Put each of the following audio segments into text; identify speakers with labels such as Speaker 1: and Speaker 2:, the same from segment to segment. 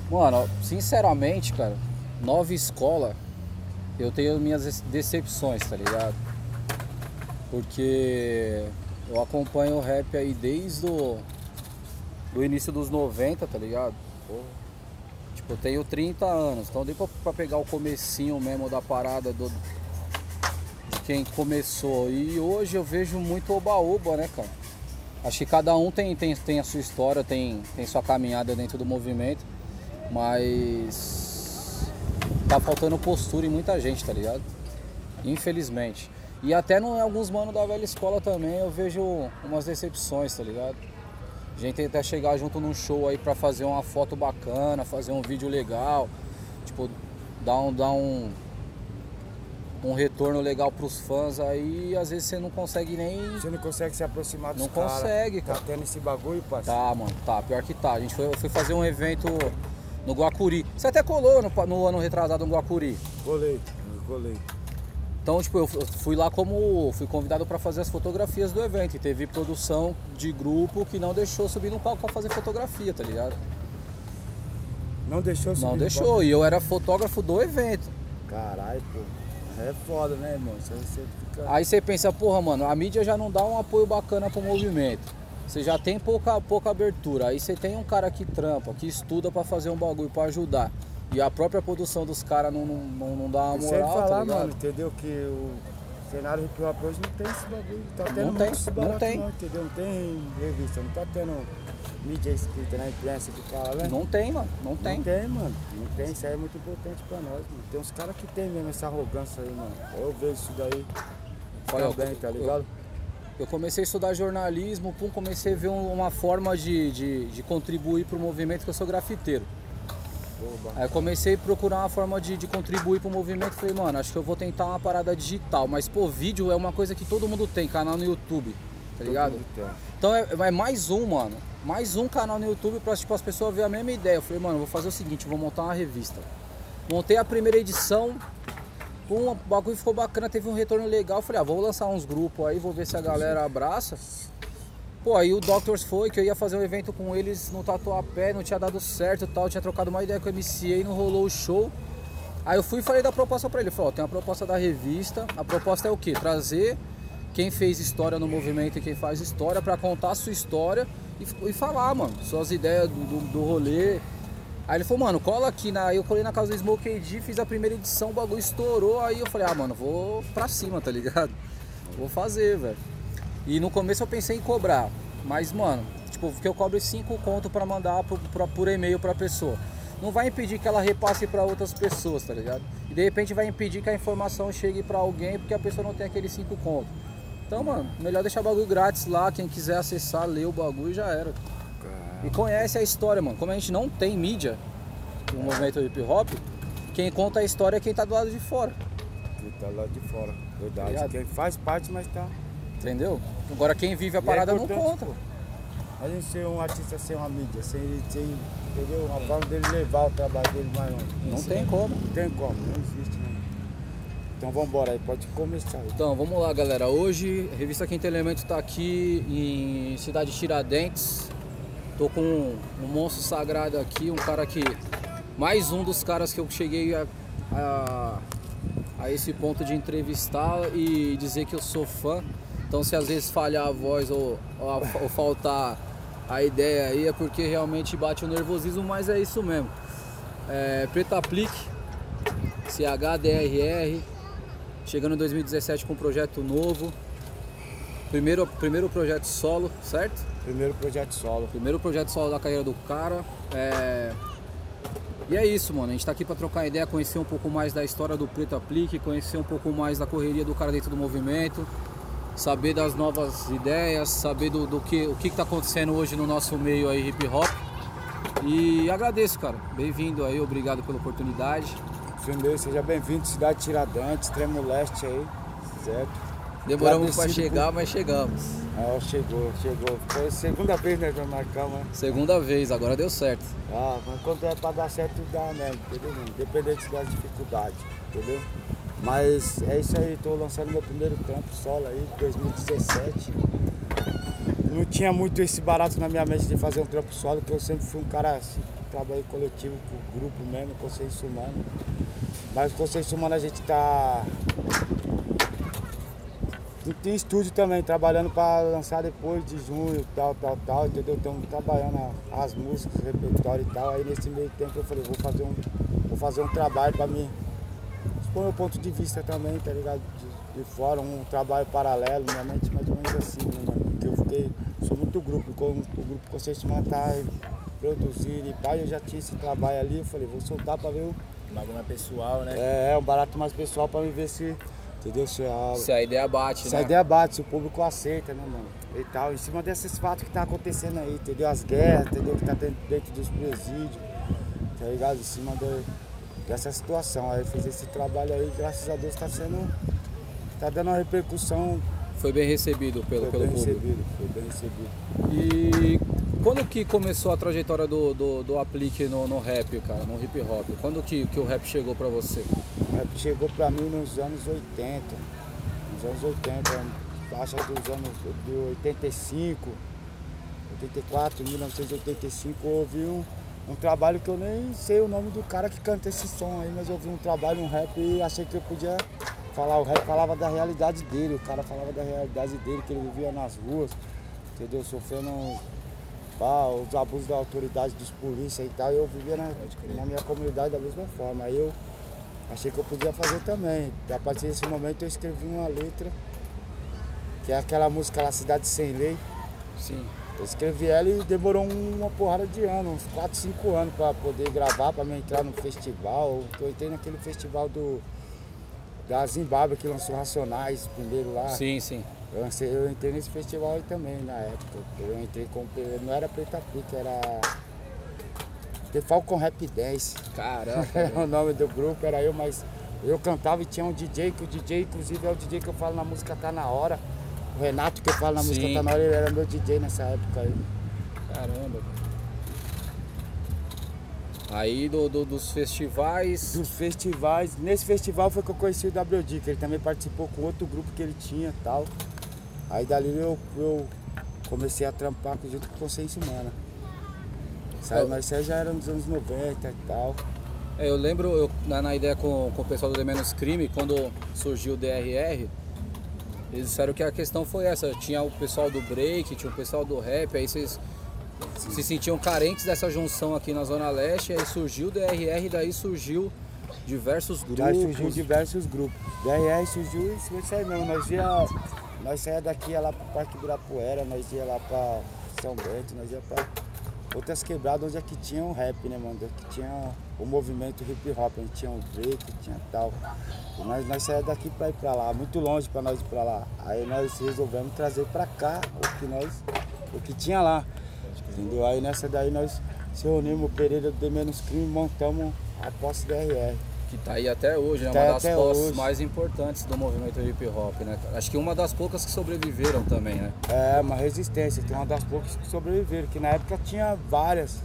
Speaker 1: Mano, sinceramente, cara, nova escola, eu tenho minhas decepções, tá ligado? Porque eu acompanho o rap aí desde do início dos 90, tá ligado? Tipo, eu tenho 30 anos, então deu pra pegar o comecinho mesmo da parada de quem começou. E hoje eu vejo muito oba-oba, né, cara? Acho que cada um tem a sua história, tem sua caminhada dentro do movimento, mas tá faltando postura em muita gente, tá ligado? Infelizmente. E até em alguns manos da velha escola também eu vejo umas decepções, tá ligado? A gente tem até chegar junto num show aí pra fazer uma foto bacana, fazer um vídeo legal, tipo, dar um retorno legal pros fãs aí, e às vezes você não consegue nem.
Speaker 2: Você não consegue se aproximar dos
Speaker 1: Não
Speaker 2: caras.
Speaker 1: consegue, cara.
Speaker 2: Tá tendo esse bagulho, parceiro?
Speaker 1: Tá, mano, tá, pior que tá. Eu fui fazer um evento no Guacuri. Você até colou no ano retrasado no Guacuri.
Speaker 2: Colei.
Speaker 1: Então, tipo, eu fui lá fui convidado pra fazer as fotografias do evento. E teve produção de grupo que não deixou subir no palco pra fazer fotografia, tá ligado?
Speaker 2: Não deixou subir
Speaker 1: Não
Speaker 2: no
Speaker 1: deixou,
Speaker 2: palco?
Speaker 1: e eu era fotógrafo do evento.
Speaker 2: Caralho, pô. É foda, né, irmão? Você fica...
Speaker 1: Aí você pensa, porra, mano, a mídia já não dá um apoio bacana pro movimento. Você já tem pouca abertura. Aí você tem um cara que trampa, que estuda pra fazer um bagulho, pra ajudar. E a própria produção dos caras não dá uma
Speaker 2: E sem
Speaker 1: moral,
Speaker 2: falar,
Speaker 1: tá ligado?
Speaker 2: mano, entendeu? Que o cenário hip hop hoje não tem esse bagulho. Tá tendo
Speaker 1: Não tem,
Speaker 2: muito esse
Speaker 1: não
Speaker 2: barato,
Speaker 1: tem.
Speaker 2: não, entendeu? Não tem revista, não tá tendo mídia escrita na imprensa que fala, né?
Speaker 1: Não tem, mano, não tem.
Speaker 2: Não tem, mano. Não tem. Isso aí é muito importante pra nós, mano. Tem uns caras que tem mesmo essa arrogância aí, mano. Eu vejo isso daí
Speaker 1: Olha,
Speaker 2: também, tá ligado?
Speaker 1: Eu comecei a estudar jornalismo, comecei a ver uma forma de contribuir pro movimento, que eu sou grafiteiro. Aí eu comecei a procurar uma forma de contribuir pro movimento, falei, mano, acho que eu vou tentar uma parada digital, mas pô, vídeo é uma coisa que todo mundo tem, canal no YouTube, tá ligado? Então é mais um, mano, mais um canal no YouTube pra tipo, as pessoas verem a mesma ideia. Eu falei, mano, eu vou fazer o seguinte, eu vou montar uma revista. Montei a primeira edição, o bagulho ficou bacana, teve um retorno legal, eu falei, vou lançar uns grupos aí, vou ver se a galera abraça. Pô, aí o Doctors foi, que eu ia fazer um evento com eles no Tatuapé, não tinha dado certo e tal, tinha trocado uma ideia com o MCA e não rolou o show. Aí eu fui e falei da proposta pra ele, falei, tem uma proposta da revista, a proposta é o quê? Trazer quem fez história no movimento e quem faz história pra contar a sua história e falar, mano, suas ideias do rolê. Aí ele falou, mano, cola aqui, aí eu colei na casa do Smoke AD, fiz a primeira edição, o bagulho estourou, aí eu falei, mano, vou pra cima, tá ligado? Vou fazer, velho. E no começo eu pensei em cobrar, mas, mano, tipo, que eu cobre 5 conto pra mandar por e-mail pra pessoa. Não vai impedir que ela repasse pra outras pessoas, tá ligado? E de repente vai impedir que a informação chegue pra alguém porque a pessoa não tem aqueles 5 conto. Então, mano, melhor deixar o bagulho grátis lá, quem quiser acessar, ler o bagulho já era. E conhece a história, mano. Como a gente não tem mídia no movimento hip hop, quem conta a história é quem tá do lado de fora.
Speaker 2: Quem tá lá de fora, verdade.
Speaker 1: Ligado?
Speaker 2: Quem faz parte, mas tá...
Speaker 1: Entendeu? Agora quem vive a
Speaker 2: E
Speaker 1: parada
Speaker 2: é
Speaker 1: não
Speaker 2: importante,
Speaker 1: conta.
Speaker 2: pô. A gente ser um artista sem uma mídia, sem entendeu? Uma forma dele levar o trabalho dele mais longe.
Speaker 1: Não tem como.
Speaker 2: Não tem como, não existe, né? Então vambora aí, pode começar aí.
Speaker 1: Então, vamos lá, galera. Hoje, a revista Quinto Elemento tá aqui em Cidade Tiradentes. Tô com um monstro sagrado aqui, um cara que... Mais um dos caras que eu cheguei a esse ponto de entrevistar e dizer que eu sou fã. Então, se às vezes falhar a voz ou faltar a ideia aí, é porque realmente bate o nervosismo, mas é isso mesmo. Preto Aplique, CHDRR, chegando em 2017 com um projeto novo. Primeiro projeto solo, certo?
Speaker 2: Primeiro projeto solo.
Speaker 1: Primeiro projeto solo da carreira do cara. E é isso, mano. A gente tá aqui pra trocar ideia, conhecer um pouco mais da história do Preto Aplique, conhecer um pouco mais da correria do cara dentro do movimento, saber das novas ideias, saber o que tá acontecendo hoje no nosso meio aí hip hop. E agradeço, cara. Bem-vindo aí, obrigado pela oportunidade.
Speaker 2: Primeiro, seja bem-vindo, Cidade Tiradentes, Extremo Leste aí, certo?
Speaker 1: Demoramos pra chegar, mas chegamos.
Speaker 2: Chegou. Foi a segunda vez, né, que nós marcamos, né?
Speaker 1: Segunda vez, agora deu certo.
Speaker 2: Mas quando é pra dar certo, dá mesmo, entendeu? Independente das dificuldades, entendeu? Mas é isso aí, tô lançando meu primeiro trampo solo aí, 2017. não tinha muito esse barato na minha mente de fazer um trampo solo, porque eu sempre fui um cara assim, trabalhei coletivo, com grupo mesmo, Consciência Humana. Mas Consciência Humana a gente tá em estúdio também, trabalhando para lançar depois de junho, tal, entendeu? Estamos trabalhando as músicas, o repertório e tal. Aí nesse meio tempo eu falei, vou fazer um trabalho para mim, expor meu ponto de vista também, tá ligado? De fora, um trabalho paralelo, minha mente mais ou menos assim, né, mano? Porque eu sou muito grupo, o grupo Consciência Humana tá produzindo e pai, eu já tinha esse trabalho ali, eu falei, vou soltar para ver o
Speaker 3: bagulho mais pessoal, né?
Speaker 2: Um barato mais pessoal para me ver se, entendeu? Se
Speaker 1: a ideia bate,
Speaker 2: se a ideia bate, se o público aceita, né, mano? E tal, em cima desses fatos que tá acontecendo aí, entendeu? As guerras, entendeu? Que tá dentro dos presídios, tá ligado? Em cima dessa situação. Aí eu fiz esse trabalho aí, graças a Deus tá dando uma repercussão.
Speaker 1: Foi bem recebido pelo público.
Speaker 2: Foi bem recebido.
Speaker 1: E quando que começou a trajetória do Aplique no rap, cara, no hip hop? Quando que o rap chegou pra você?
Speaker 2: O rap chegou pra mim nos anos 80. Nos anos 80, faixa dos anos de 85, 84, 1985, eu ouvi um trabalho que eu nem sei o nome do cara que canta esse som aí, mas eu ouvi um trabalho, um rap e achei que eu podia falar. O rap falava da realidade dele, o cara falava da realidade dele, que ele vivia nas ruas, entendeu? Sofrendo os abusos da autoridade, dos polícias e tal, e eu vivia na minha comunidade da mesma forma. Aí eu achei que eu podia fazer também. A partir desse momento eu escrevi uma letra, que é aquela música lá, Cidade Sem Lei.
Speaker 1: Sim.
Speaker 2: Eu escrevi ela e demorou uma porrada de anos, uns 4, 5 anos para poder gravar, para me entrar no festival. Eu entrei naquele festival da Zimbábue que lançou Racionais primeiro lá.
Speaker 1: Sim, sim.
Speaker 2: Eu entrei nesse festival aí também na época. Eu entrei com. Não era Preta Pica, era The Falcon Rap Dance.
Speaker 1: Caraca.
Speaker 2: O nome do grupo era eu, mas eu cantava e tinha um DJ, que o DJ inclusive é o DJ que eu falo na música Tá Na Hora. O Renato que eu falo na música Tá Na Hora, ele era meu DJ nessa época aí.
Speaker 1: Caramba. Aí dos festivais.
Speaker 2: Dos festivais. Nesse festival foi que eu conheci o WD, que ele também participou com outro grupo que ele tinha e tal. Aí dali eu comecei a trampar junto com Consciência Humana. Mas isso aí já era nos anos 90 e tal.
Speaker 1: Eu lembro, na ideia com o pessoal do The Menos Crime, quando surgiu o DRR, eles disseram que a questão foi essa. Tinha o pessoal do break, tinha o pessoal do rap, aí vocês se sentiam carentes dessa junção aqui na Zona Leste, aí surgiu o DRR, daí surgiu diversos grupos.
Speaker 2: Aí surgiu diversos grupos. DRR surgiu isso aí mesmo. Nós saía daqui, ia lá pro Parque Ibirapuera, nós ia lá pra São Bento, nós ia pra outras quebradas onde é que tinha o rap, né, mano? Que tinha o movimento hip hop, a gente tinha o break, tinha tal. E nós saía daqui pra ir pra lá, muito longe pra nós ir pra lá. Aí nós resolvemos trazer pra cá o que tinha lá. Entendeu? Aí nessa daí nós se reunimos, o Pereira do The Menos Crime, montamos a Posse DRR.
Speaker 1: Que tá aí até hoje, né? Uma das posses mais importantes do movimento hip hop, né? Acho que uma das poucas que sobreviveram também, né?
Speaker 2: É, uma resistência, tem uma das poucas que sobreviveram, que na época tinha várias.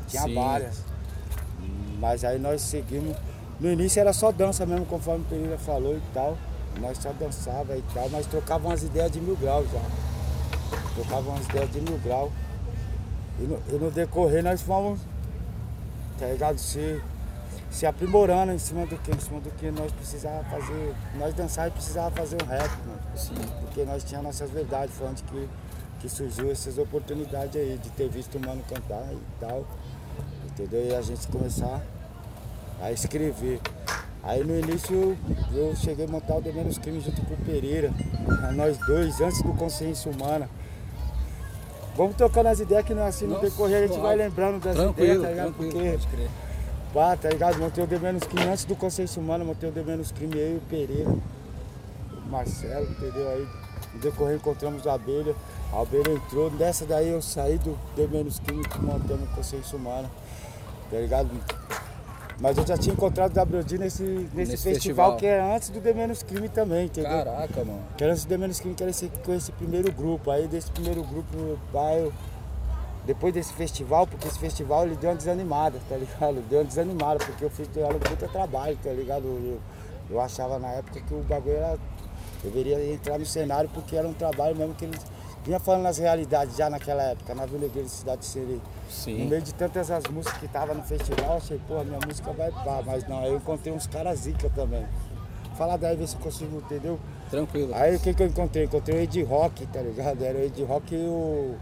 Speaker 2: Mas aí nós seguimos. No início era só dança mesmo, conforme o Pereira falou e tal. Nós só dançava e tal, mas trocavam umas ideias de 1000 graus já. Trocavam umas ideias de 1000 graus. E no decorrer nós fomos, tá ligado? Se aprimorando em cima do que nós precisávamos fazer. Nós dançar e precisávamos fazer um rap, mano.
Speaker 1: Sim.
Speaker 2: Porque nós tínhamos nossas verdades, foi onde que surgiu essas oportunidades aí, de ter visto o mano cantar e tal. Entendeu? E a gente começar a escrever. Aí no início eu cheguei a montar o The Menos Crime junto com o Pereira, nós dois, antes do Consciência Humana. Vamos trocando as ideias que assim no decorrer a gente vai lembrando das ideias, tá ligado? Porque, tá ligado? Montei o The Menos Crime antes do Consciência Humana, montei o The Menos Crime, eu e o Pereira, o Marcelo, entendeu? Aí no decorrer encontramos a Abelha entrou, dessa daí eu saí do The Menos Crime e montamos o Consciência Humana, tá ligado? Mas eu já tinha encontrado o WD nesse festival que era antes do The Menos Crime também, entendeu?
Speaker 1: Caraca, mano.
Speaker 2: Que era antes do The Menos Crime, que era com esse primeiro grupo. Aí desse primeiro grupo, depois desse festival, porque esse festival ele deu uma desanimada, tá ligado? Deu uma desanimada, porque eu fiz um puta trabalho, tá ligado? Eu achava na época que o bagulho deveria entrar no cenário, porque era um trabalho mesmo que vinha falando as realidades já naquela época, na Vila Igreja, Cidade de Serei.
Speaker 1: Sim.
Speaker 2: No meio de tantas as músicas que tava no festival, achei, pô, minha música vai pá, mas não, aí eu encontrei uns caras zica também. Fala daí, ver se eu consigo, entendeu?
Speaker 1: Tranquilo.
Speaker 2: Aí o que eu encontrei? Encontrei o Ed Rock, tá ligado? Era o Ed Rock e o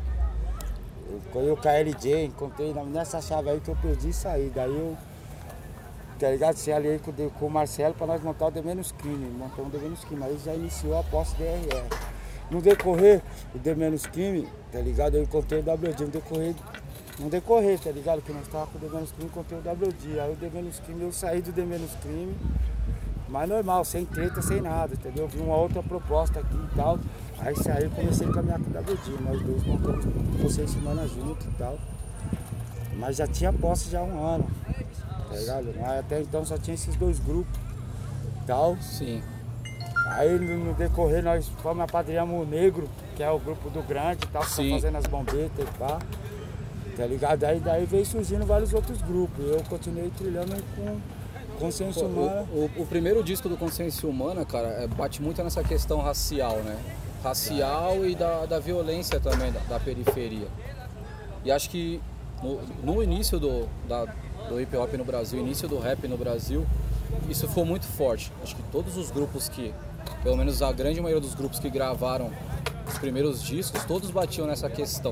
Speaker 2: KLJ, encontrei nessa chave aí que eu perdi e saí. Daí eu, tá ligado? Se aliei com o Marcelo pra nós montar o The Menos Crime. Montamos o The Menos Crime, aí já iniciou a posse do DRR. No decorrer do The Menos Crime, tá ligado? Eu encontrei o WD. No decorrer, tá ligado? Que nós tava com o The Menos Crime, encontrei o WD. Aí o The Menos Crime, eu saí do The Menos Crime, mas normal, sem treta, sem nada, entendeu? Vi uma outra proposta aqui e tal. Aí saí e comecei a caminhar com o WD. Nós dois montamos Consciência Humana junto e tal. Mas já tinha posse já há um ano, tá ligado? Mas até então só tinha esses dois grupos e tal.
Speaker 1: Sim.
Speaker 2: Aí no decorrer nós fomos apadrinhamos o Negro, que é o grupo do Grande e tal, que estão fazendo as bombetas e pá. Tá ligado? Aí daí veio surgindo vários outros grupos. Eu continuei trilhando com Consciência Humana.
Speaker 1: O primeiro disco do Consciência Humana, cara, bate muito nessa questão racial, né? Racial e da violência também, da periferia. E acho que no início do hip hop no Brasil, início do rap no Brasil, isso foi muito forte. Acho que todos os grupos pelo menos a grande maioria dos grupos que gravaram os primeiros discos, todos batiam nessa questão.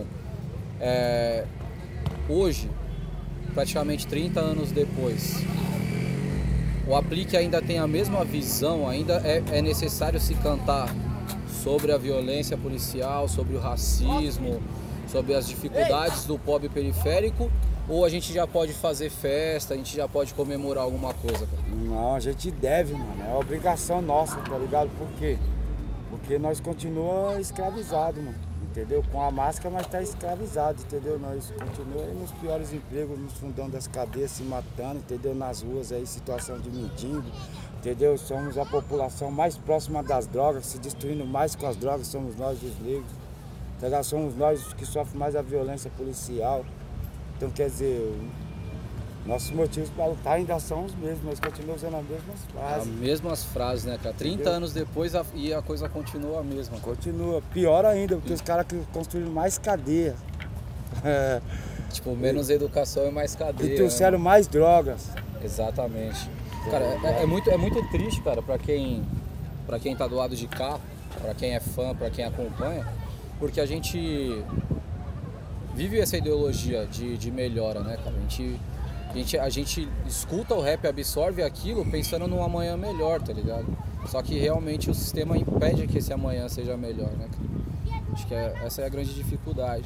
Speaker 1: Hoje, praticamente 30 anos depois, o Aplique ainda tem a mesma visão, ainda é necessário se cantar sobre a violência policial, sobre o racismo, sobre as dificuldades do pobre periférico, ou a gente já pode fazer festa, a gente já pode comemorar alguma coisa, cara?
Speaker 2: Não, a gente deve, mano, é obrigação nossa, tá ligado? Por quê? Porque nós continuamos escravizados, mano, entendeu? Com a máscara, mas tá escravizado, entendeu? Nós continuamos nos piores empregos, nos fundão das cadeias, se matando, entendeu? Nas ruas aí, situação de mendigo, entendeu? Somos a população mais próxima das drogas, se destruindo mais com as drogas, somos nós os negros, tá ligado? Somos nós os que sofrem mais a violência policial. Então, quer dizer, nossos motivos para lutar ainda são os mesmos, nós continuamos usando as mesmas frases.
Speaker 1: As mesmas frases, né, cara? 30 anos depois e a coisa continua a mesma.
Speaker 2: Continua. Pior ainda, porque os caras que construíram mais cadeia.
Speaker 1: Tipo, menos educação e mais cadeia.
Speaker 2: E trouxeram mais drogas.
Speaker 1: Exatamente. Cara, é muito triste, cara, pra quem tá do lado de cá, pra quem é fã, pra quem acompanha, porque a gente vive essa ideologia de melhora, né, cara? A gente escuta o rap, absorve aquilo pensando num amanhã melhor, tá ligado? Só que realmente o sistema impede que esse amanhã seja melhor, né, cara? Acho que essa é a grande dificuldade.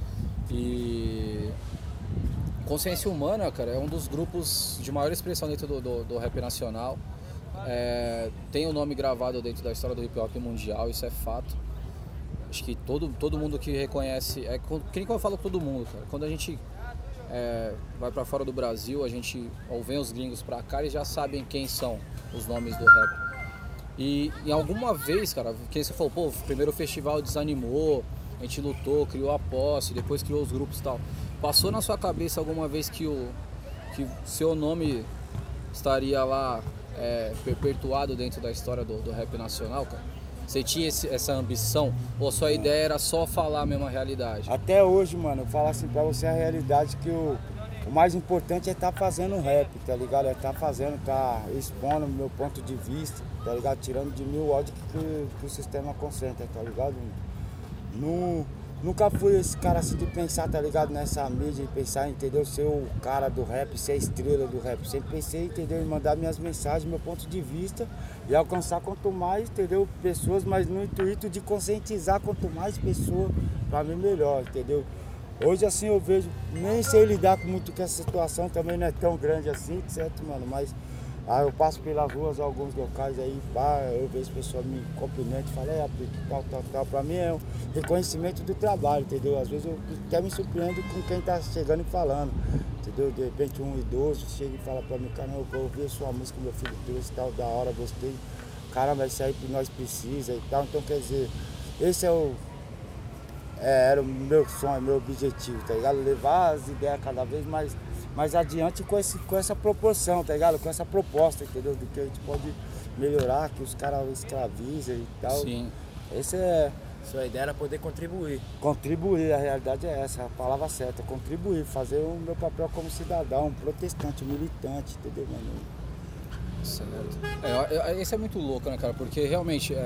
Speaker 1: E Consciência Humana, cara, é um dos grupos de maior expressão dentro do rap nacional. Tem o nome gravado dentro da história do hip hop mundial, isso é fato. Acho que todo mundo que reconhece, que nem eu falo com todo mundo, cara. Quando a gente vai pra fora do Brasil, ou vem os gringos pra cá, eles já sabem quem são os nomes do rap. E em alguma vez, cara, que você falou, pô, primeiro o festival desanimou, a gente lutou, criou a posse, depois criou os grupos e tal. Passou na sua cabeça alguma vez que seu nome estaria lá perpetuado dentro da história do rap nacional, cara? Você tinha essa ambição? Ou sua ideia era só falar a mesma realidade?
Speaker 2: Até hoje, mano, eu falo assim pra você a realidade que o mais importante é estar fazendo rap, tá ligado? É estar expondo o meu ponto de vista, tá ligado? Tirando de mim o ódio que o sistema concentra, tá ligado? Nunca fui esse cara assim de pensar, tá ligado? Nessa mídia e pensar, entendeu? Ser o cara do rap, ser a estrela do rap. Sempre pensei, entendeu? Em mandar minhas mensagens, meu ponto de vista e alcançar quanto mais, entendeu? Pessoas, mas no intuito de conscientizar quanto mais pessoas, pra mim melhor, entendeu? Hoje assim eu vejo, nem sei lidar muito com essa situação, também não é tão grande assim, certo, mano? Mas eu passo pelas ruas, alguns locais aí, pá, eu vejo pessoas me cumprimentam e falam, tal. Pra mim é um reconhecimento do trabalho, entendeu? Às vezes eu até me surpreendo com quem tá chegando e falando, entendeu? De repente um idoso chega e fala pra mim, cara, eu ouvi a sua música, meu filho trouxe, tal, da hora, gostei. Caramba, isso aí que nós precisa e tal. Então, quer dizer, esse era o meu sonho, meu objetivo, tá ligado? Levar as ideias cada vez mais adiante com essa proporção, tá ligado? Com essa proposta, entendeu? Do que a gente pode melhorar, que os caras escravizam e tal.
Speaker 1: Sim.
Speaker 2: Esse é
Speaker 3: Sua ideia era poder contribuir.
Speaker 2: Contribuir, a realidade é essa, a palavra certa, contribuir, fazer o meu papel como cidadão, protestante, militante, entendeu, mano?
Speaker 1: Certo. Isso é muito louco, né, cara? Porque realmente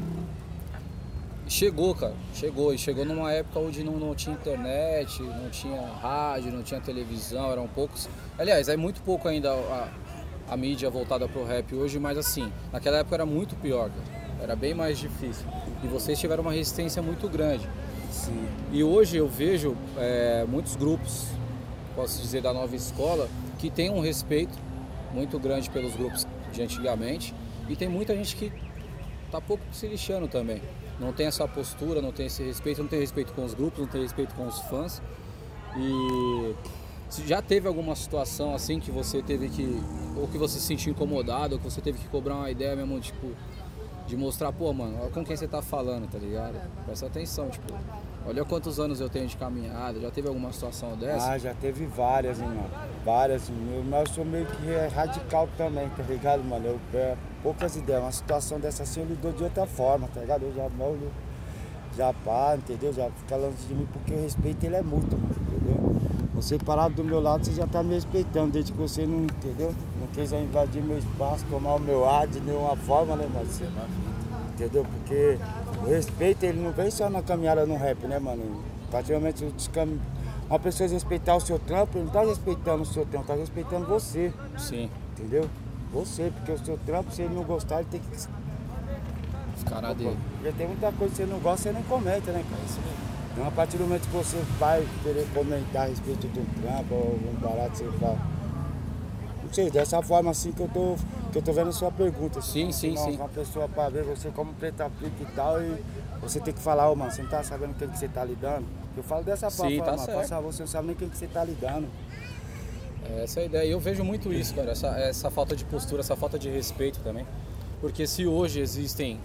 Speaker 1: chegou, cara. Chegou. E chegou numa época onde não tinha internet, não tinha rádio, não tinha televisão, eram poucos. Aliás, é muito pouco ainda a mídia voltada pro rap hoje, mas assim, naquela época era muito pior, cara. Era bem mais difícil. E vocês tiveram uma resistência muito grande.
Speaker 2: Sim.
Speaker 1: E hoje eu vejo muitos grupos, posso dizer, da nova escola, que tem um respeito muito grande pelos grupos de antigamente. E tem muita gente que tá pouco se lixando também. Não tem essa postura, não tem esse respeito, não tem respeito com os grupos, não tem respeito com os fãs. E já teve alguma situação assim que você teve que, ou que você se sentiu incomodado, ou que você teve que cobrar uma ideia mesmo, tipo, de mostrar, pô, mano, olha com quem você tá falando, tá ligado? Presta atenção, tipo, olha quantos anos eu tenho de caminhada, já teve alguma situação dessa?
Speaker 2: Ah, já teve várias, irmão. Várias. Mas eu sou meio que radical também, tá ligado, mano? Eu poucas ideias. Uma situação dessa assim eu lido de outra forma, tá ligado? Eu já molho, já pá, entendeu? Já fica longe de mim porque o respeito ele é mútuo, mano, entendeu? Você parado do meu lado, você já tá me respeitando, desde que você não, entendeu? Não quis invadir meu espaço, tomar o meu ar de nenhuma forma, né, mano? Entendeu? Porque o respeito, ele não vem só na caminhada no rap, né, mano? Praticamente, uma pessoa respeitar o seu trampo, ele não tá respeitando o seu trampo, tá respeitando você.
Speaker 1: Sim.
Speaker 2: Entendeu? Você, porque o seu trampo, se ele não gostar, ele tem que
Speaker 1: ficar na dele.
Speaker 2: Porque tem muita coisa que você não gosta, você nem comenta, né, cara? Isso mesmo. Então, a partir do momento que você vai querer comentar a respeito de um trampo ou algum barato, você fala. Não sei, dessa forma assim que eu tô vendo a sua pergunta.
Speaker 1: Sim.
Speaker 2: Uma pessoa pra ver você como preta pica e tal, e você tem que falar, ô mano, você não tá sabendo com quem que você tá lidando? Eu falo dessa forma,
Speaker 1: tá
Speaker 2: mano,
Speaker 1: certo.
Speaker 2: você não sabe nem com quem que você tá lidando.
Speaker 1: Essa é a ideia. E eu vejo muito isso, cara, essa falta de postura, essa falta de respeito também. Porque se hoje existem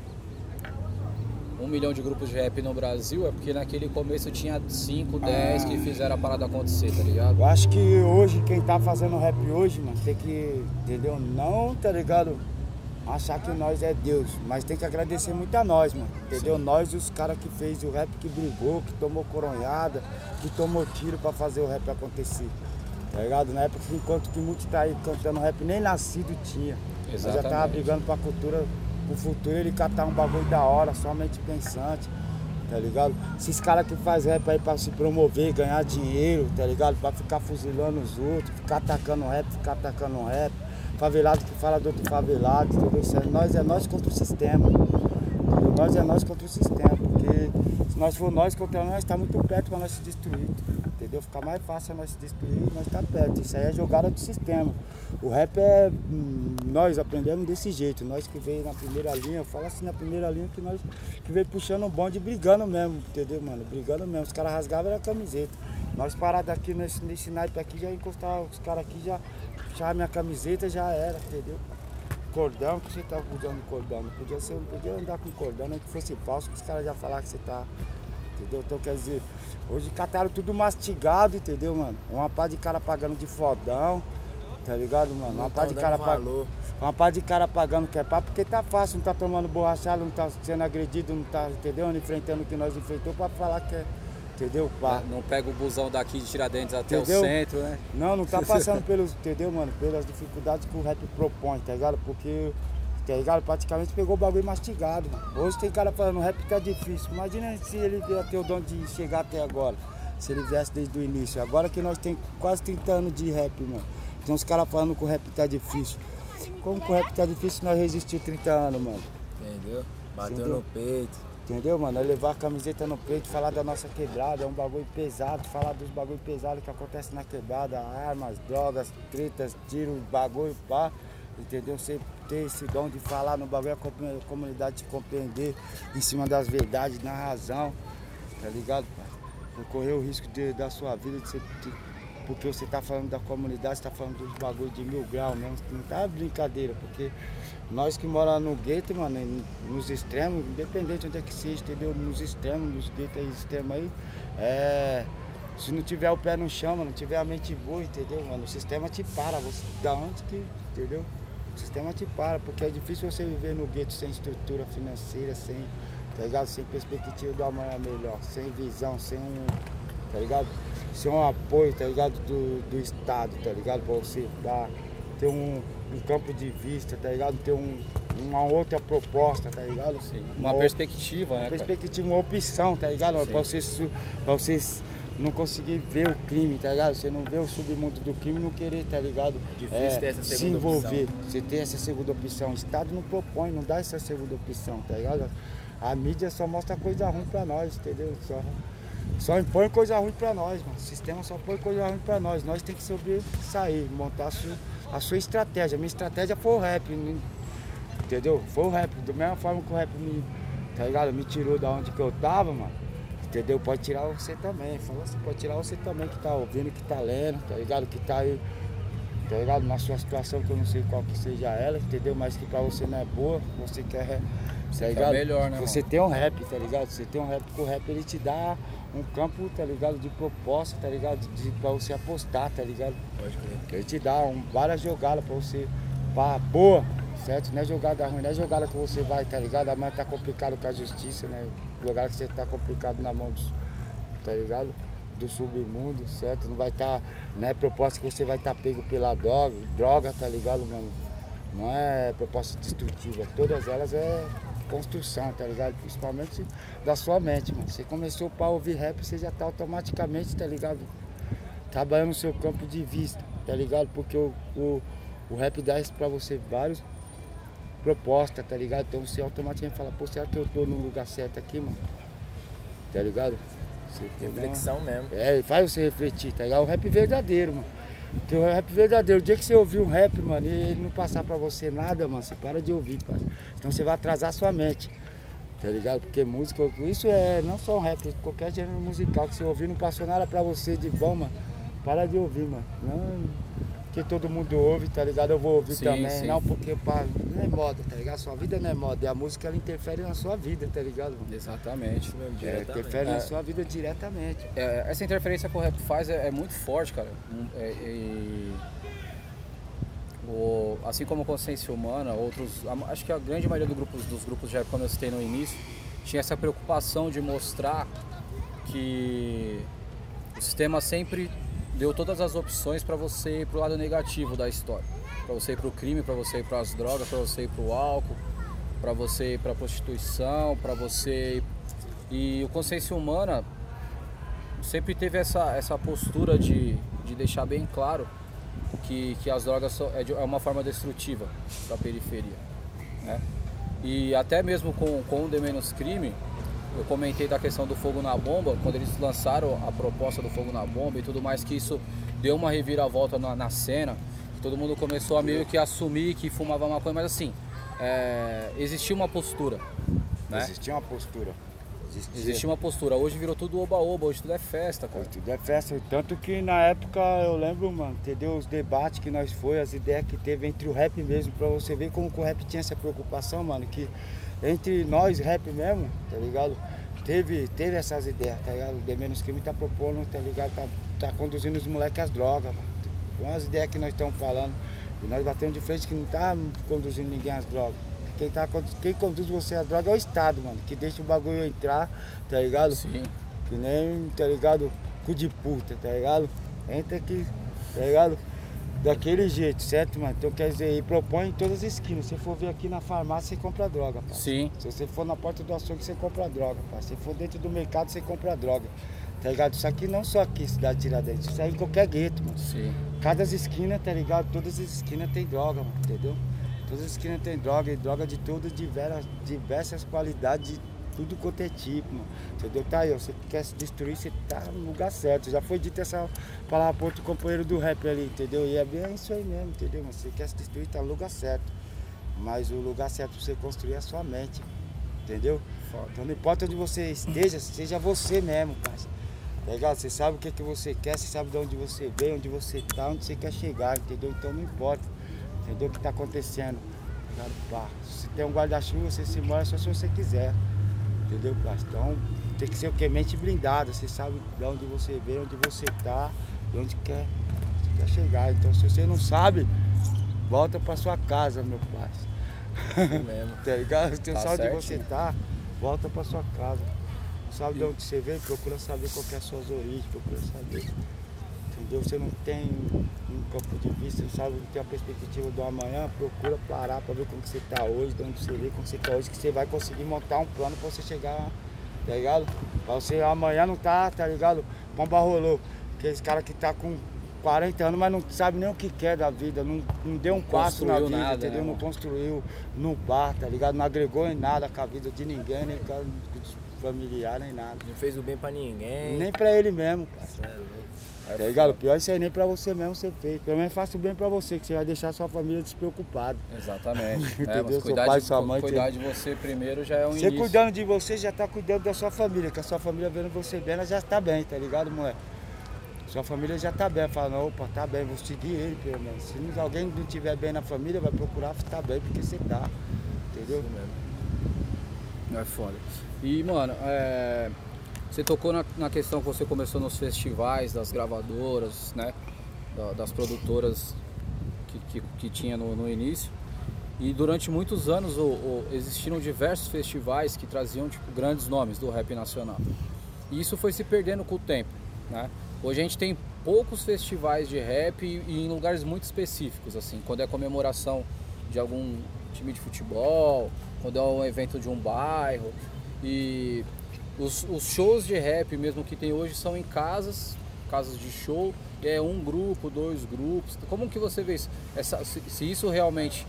Speaker 1: 1 milhão de grupos de rap no Brasil, é porque naquele começo tinha 5, 10 que fizeram a parada acontecer, tá ligado?
Speaker 2: Eu acho que hoje, quem tá fazendo rap hoje, mano, tem que, entendeu? Não, tá ligado? Achar que nós é Deus, mas tem que agradecer muito a nós, mano, entendeu? Sim. Nós, os caras que fez o rap, que brigou, que tomou coronhada, que tomou tiro pra fazer o rap acontecer, tá ligado? Na época, enquanto que muitos tá aí cantando rap, nem nascido tinha. Exatamente. Nós já tava brigando pra cultura, pro futuro ele catar um bagulho da hora, somente pensante, tá ligado? Esses caras que faz rap aí pra se promover, ganhar dinheiro, tá ligado? Pra ficar fuzilando os outros, ficar atacando rap, favelado que fala do outro favelado, entendeu? É nós contra o sistema, entendeu? Nós contra o sistema, porque se nós for nós contra nós, tá muito perto pra nós se destruir, entendeu? Fica mais fácil nós se destruir, nós tá perto, isso aí é jogada do sistema. O rap é, nós aprendemos desse jeito, nós que veio na primeira linha, eu falo assim na primeira linha que nós que veio puxando o bonde, brigando mesmo, entendeu, mano? Brigando mesmo, os caras rasgavam a camiseta. Nós parados aqui nesse naipe aqui, já encostava os caras aqui, já puxava minha camiseta, já era, entendeu? Cordão, que você tá usando cordão, não podia andar com cordão, nem que fosse falso, que os caras já falaram que você tá, entendeu? Então quer dizer, hoje cataram tudo mastigado, entendeu, mano? Uma pá de cara pagando de fodão. Tá ligado, mano? Uma pá de cara pagando que é pá, porque tá fácil, não tá tomando borrachada, não tá sendo agredido, não tá, entendeu? Não enfrentando o que nós enfrentou pra falar que é, entendeu, pá?
Speaker 1: Não pega o busão daqui de Tiradentes até o centro, né?
Speaker 2: Não tá passando pelos, entendeu, mano? Pelas dificuldades que o rap propõe, tá ligado? Porque, tá ligado? Praticamente pegou o bagulho mastigado, mano. Hoje tem cara falando, o rap tá difícil. Imagina se ele ia ter o dom de chegar até agora, se ele viesse desde o início. Agora que nós tem quase 30 anos de rap, mano. Tem uns caras falando que o rap tá difícil. Como que o rap tá difícil, nós resistimos 30 anos, mano?
Speaker 3: Entendeu? Bateu no peito.
Speaker 2: Entendeu, mano? É levar a camiseta no peito, falar da nossa quebrada, é um bagulho pesado, falar dos bagulho pesados que acontece na quebrada, armas, drogas, tretas, tiros, bagulho, pá. Entendeu? Você ter esse dom de falar no bagulho, a comunidade te compreender em cima das verdades, na razão, tá ligado, pai? Não correr o risco da sua vida de ser. Porque você tá falando da comunidade, você tá falando dos bagulho de 1000 graus mesmo, não tá brincadeira, porque nós que moramos no gueto, mano, nos extremos, independente de onde é que seja, entendeu? Nos extremos, nos guetos aí, extremos aí, se não tiver o pé no chão, mano, não tiver a mente boa, entendeu, mano? O sistema te para, você, da onde que, entendeu? O sistema te para, porque é difícil você viver no gueto sem estrutura financeira, sem tá ligado? Sem perspectiva de amanhã melhor, sem visão, sem um, tá ligado? Sem um apoio, tá ligado? Do Estado, tá ligado? Pra você ter um campo de vista, tá ligado? Ter uma outra proposta, tá ligado?
Speaker 1: Sim. Uma perspectiva, né?
Speaker 2: Uma perspectiva, uma opção, tá ligado? Pra vocês não conseguir ver o crime, tá ligado? Você não vê o submundo do crime e não querer, tá ligado?
Speaker 3: Difícil ter essa
Speaker 2: se
Speaker 3: segunda
Speaker 2: envolver.
Speaker 3: opção.
Speaker 2: Você ter essa segunda opção. O Estado não propõe, não dá essa segunda opção, tá ligado? A mídia só mostra coisa ruim pra nós, entendeu? Só impõe coisa ruim pra nós, mano. O sistema só põe coisa ruim pra nós. Nós temos que sobressair, montar a sua estratégia. A minha estratégia foi o rap, entendeu? Foi o rap. Da mesma forma que o rap tá ligado? Me tirou da onde que eu tava, mano. Entendeu? Pode tirar você também. Fala assim, pode tirar você também que tá ouvindo, que tá lendo, tá ligado? Que tá aí, tá ligado? Na sua situação, que eu não sei qual que seja ela, entendeu? Mas que pra você não é boa, você quer, tá ligado?
Speaker 1: Melhor, né,
Speaker 2: você tem um rap, tá ligado? Você tem um rap, que o rap ele te dá um campo, tá ligado? De proposta, tá ligado? Pra você apostar, tá ligado?
Speaker 3: Pode crer.
Speaker 2: Que ele te dá várias jogadas pra você, boa, certo? Não é jogada ruim, não é jogada que você vai, tá ligado? Amanhã tá complicado com a justiça, né? Lugar que você tá complicado na mão tá ligado? Do submundo, certo? Não vai estar, não é proposta que você vai estar pego pela droga, tá ligado, mano? Não é proposta destrutiva, todas elas é construção, tá ligado? Principalmente da sua mente, mano. Você começou pra ouvir rap, você já tá automaticamente, tá ligado? Trabalhando no seu campo de vista, tá ligado? Porque o rap dá isso pra você vários proposta, tá ligado? Então você automaticamente fala, pô, será que eu tô no lugar certo aqui, mano? Tá ligado?
Speaker 3: Reflexão mesmo.
Speaker 2: Faz você refletir, tá ligado? O rap verdadeiro, mano. Tem o rap verdadeiro. O dia que você ouvir um rap, mano, e ele não passar pra você nada, mano, você para de ouvir, pai. Então você vai atrasar a sua mente, tá ligado? Porque música, isso é não só um rap, qualquer gênero musical que você ouvir não passou nada pra você de bom, mano. Para de ouvir, mano. Não porque todo mundo ouve, tá ligado? Eu vou ouvir também. Sim. Não porque não é moda, tá ligado? Sua vida não é moda. E a música ela interfere na sua vida, tá ligado?
Speaker 1: Exatamente.
Speaker 2: Interfere na sua vida diretamente.
Speaker 1: Essa interferência que o rap faz é muito forte, cara. Assim como a Consciência Humana, acho que a grande maioria dos grupos de rap, quando eu citei no início, tinha essa preocupação de mostrar que o sistema sempre deu todas as opções para você ir pro lado negativo da história. Para você ir pro crime, para você ir pras drogas, para você ir pro álcool, para você ir pra prostituição, para você ir... E o Consciência Humana sempre teve essa postura de deixar bem claro que as drogas é uma forma destrutiva da periferia, né? E até mesmo com o De Menos Crime, eu comentei da questão do Fogo na Bomba, quando eles lançaram a proposta do Fogo na Bomba e tudo mais, que isso deu uma reviravolta na cena, todo mundo começou a meio que assumir que fumava maconha, mas assim, existia uma postura, né?
Speaker 2: Existia uma postura.
Speaker 1: Existia uma postura, hoje virou tudo oba-oba, hoje tudo é festa, cara.
Speaker 2: Hoje tudo é festa, tanto que na época eu lembro, mano, entendeu? Os debates que nós foi, as ideias que teve entre o rap mesmo, pra você ver como que o rap tinha essa preocupação, mano, que entre nós, rap mesmo, tá ligado? Teve essas ideias, tá ligado? O De Menos Crime tá propondo, tá ligado? Tá conduzindo os moleques às drogas, mano. Com as ideias que nós estamos falando. E nós batemos de frente que não tá conduzindo ninguém às drogas. Quem conduz você às drogas é o Estado, mano. Que deixa o bagulho entrar, tá ligado?
Speaker 1: Sim.
Speaker 2: Que nem, tá ligado? Cu de puta, tá ligado? Entra aqui, tá ligado? Daquele jeito, certo, mano? Então quer dizer, e propõe em todas as esquinas. Se você for ver aqui na farmácia, você compra droga, pai.
Speaker 1: Sim.
Speaker 2: Se você for na porta do açougue, você compra droga, pai. Se for dentro do mercado, você compra droga. Tá ligado? Isso aqui não só aqui, cidade de Tiradentes, isso aí em qualquer gueto, mano.
Speaker 1: Sim.
Speaker 2: Cada esquina, tá ligado? Todas as esquinas tem droga, mano, entendeu? Todas as esquinas tem droga, e droga de todas diversas qualidades, de tudo quanto é tipo, mano. Entendeu? Tá aí, ó, você quer se destruir, você tá no lugar certo. Já foi dito essa palavra pro outro companheiro do rap ali, entendeu? E é bem isso aí mesmo, entendeu? Mas você quer se destruir, tá no lugar certo. Mas o lugar certo pra você construir é a sua mente, entendeu? Foda. Então não importa onde você esteja, seja você mesmo, parceiro. Tá ligado? Você sabe o que você quer, você sabe de onde você veio, onde você tá, onde você quer chegar, entendeu? Então não importa, entendeu? O que tá acontecendo. Tá ligado? Pá, se tem um guarda-chuva, você se molha só se você quiser. Entendeu, parceiro? Então tem que ser o que? Mente blindada. Você sabe de onde você veio, onde você tá e onde quer chegar. Então se você não sabe, volta pra sua casa, meu parceiro.
Speaker 3: Isso mesmo.
Speaker 2: Tá ligado? Você
Speaker 1: Tá
Speaker 2: sabe
Speaker 1: certo,
Speaker 2: onde você tá, volta pra sua casa. Não sabe de onde você veio, procura saber qual que é as suas origens, procura saber. Entendeu? Você não tem um campo de vista, não sabe, não tem a perspectiva do amanhã, procura parar pra ver como que você tá hoje, de onde você veio, como você tá hoje, que você vai conseguir montar um plano pra você chegar, tá ligado? Pra você amanhã não tá ligado? Pomba rolou. Aqueles caras que tá com 40 anos, mas não sabe nem o que quer da vida, não deu um passo na vida,
Speaker 1: nada,
Speaker 2: entendeu?
Speaker 1: né,
Speaker 2: não construiu, não bar, tá ligado? Não agregou em nada com a vida de ninguém, nem com os familiares, nem nada.
Speaker 3: Não fez o bem pra ninguém.
Speaker 2: Nem pra ele mesmo, cara.
Speaker 3: Sério,
Speaker 2: Tá ligado? O pior é isso aí, nem pra você mesmo ser feito. Pelo menos faça o bem pra você, que você vai deixar a sua família despreocupada.
Speaker 1: Exatamente.
Speaker 2: Entendeu?
Speaker 1: Mas
Speaker 2: Seu pai, sua mãe,
Speaker 1: cuidar de você primeiro já é um
Speaker 2: Você
Speaker 1: início.
Speaker 2: cuidando de você, já tá cuidando da sua família, que a sua família vendo você bem, ela já tá bem, tá ligado, moleque? Sua família já tá bem, fala, opa, tá bem, vou seguir ele pelo menos. Se alguém não estiver bem na família, vai procurar estar bem, porque você tá, entendeu?
Speaker 3: Isso mesmo.
Speaker 1: É foda. E, mano, você tocou na questão que você começou nos festivais, das gravadoras, né? Das produtoras que tinha no início. E durante muitos anos existiram diversos festivais que traziam tipo, grandes nomes do rap nacional. E isso foi se perdendo com o tempo, né? Hoje a gente tem poucos festivais de rap e em lugares muito específicos, assim, quando é comemoração de algum time de futebol, quando é um evento de um bairro. E os shows de rap mesmo que tem hoje são em casas de show, é um grupo, 2 grupos. Como que você vê isso? Se isso realmente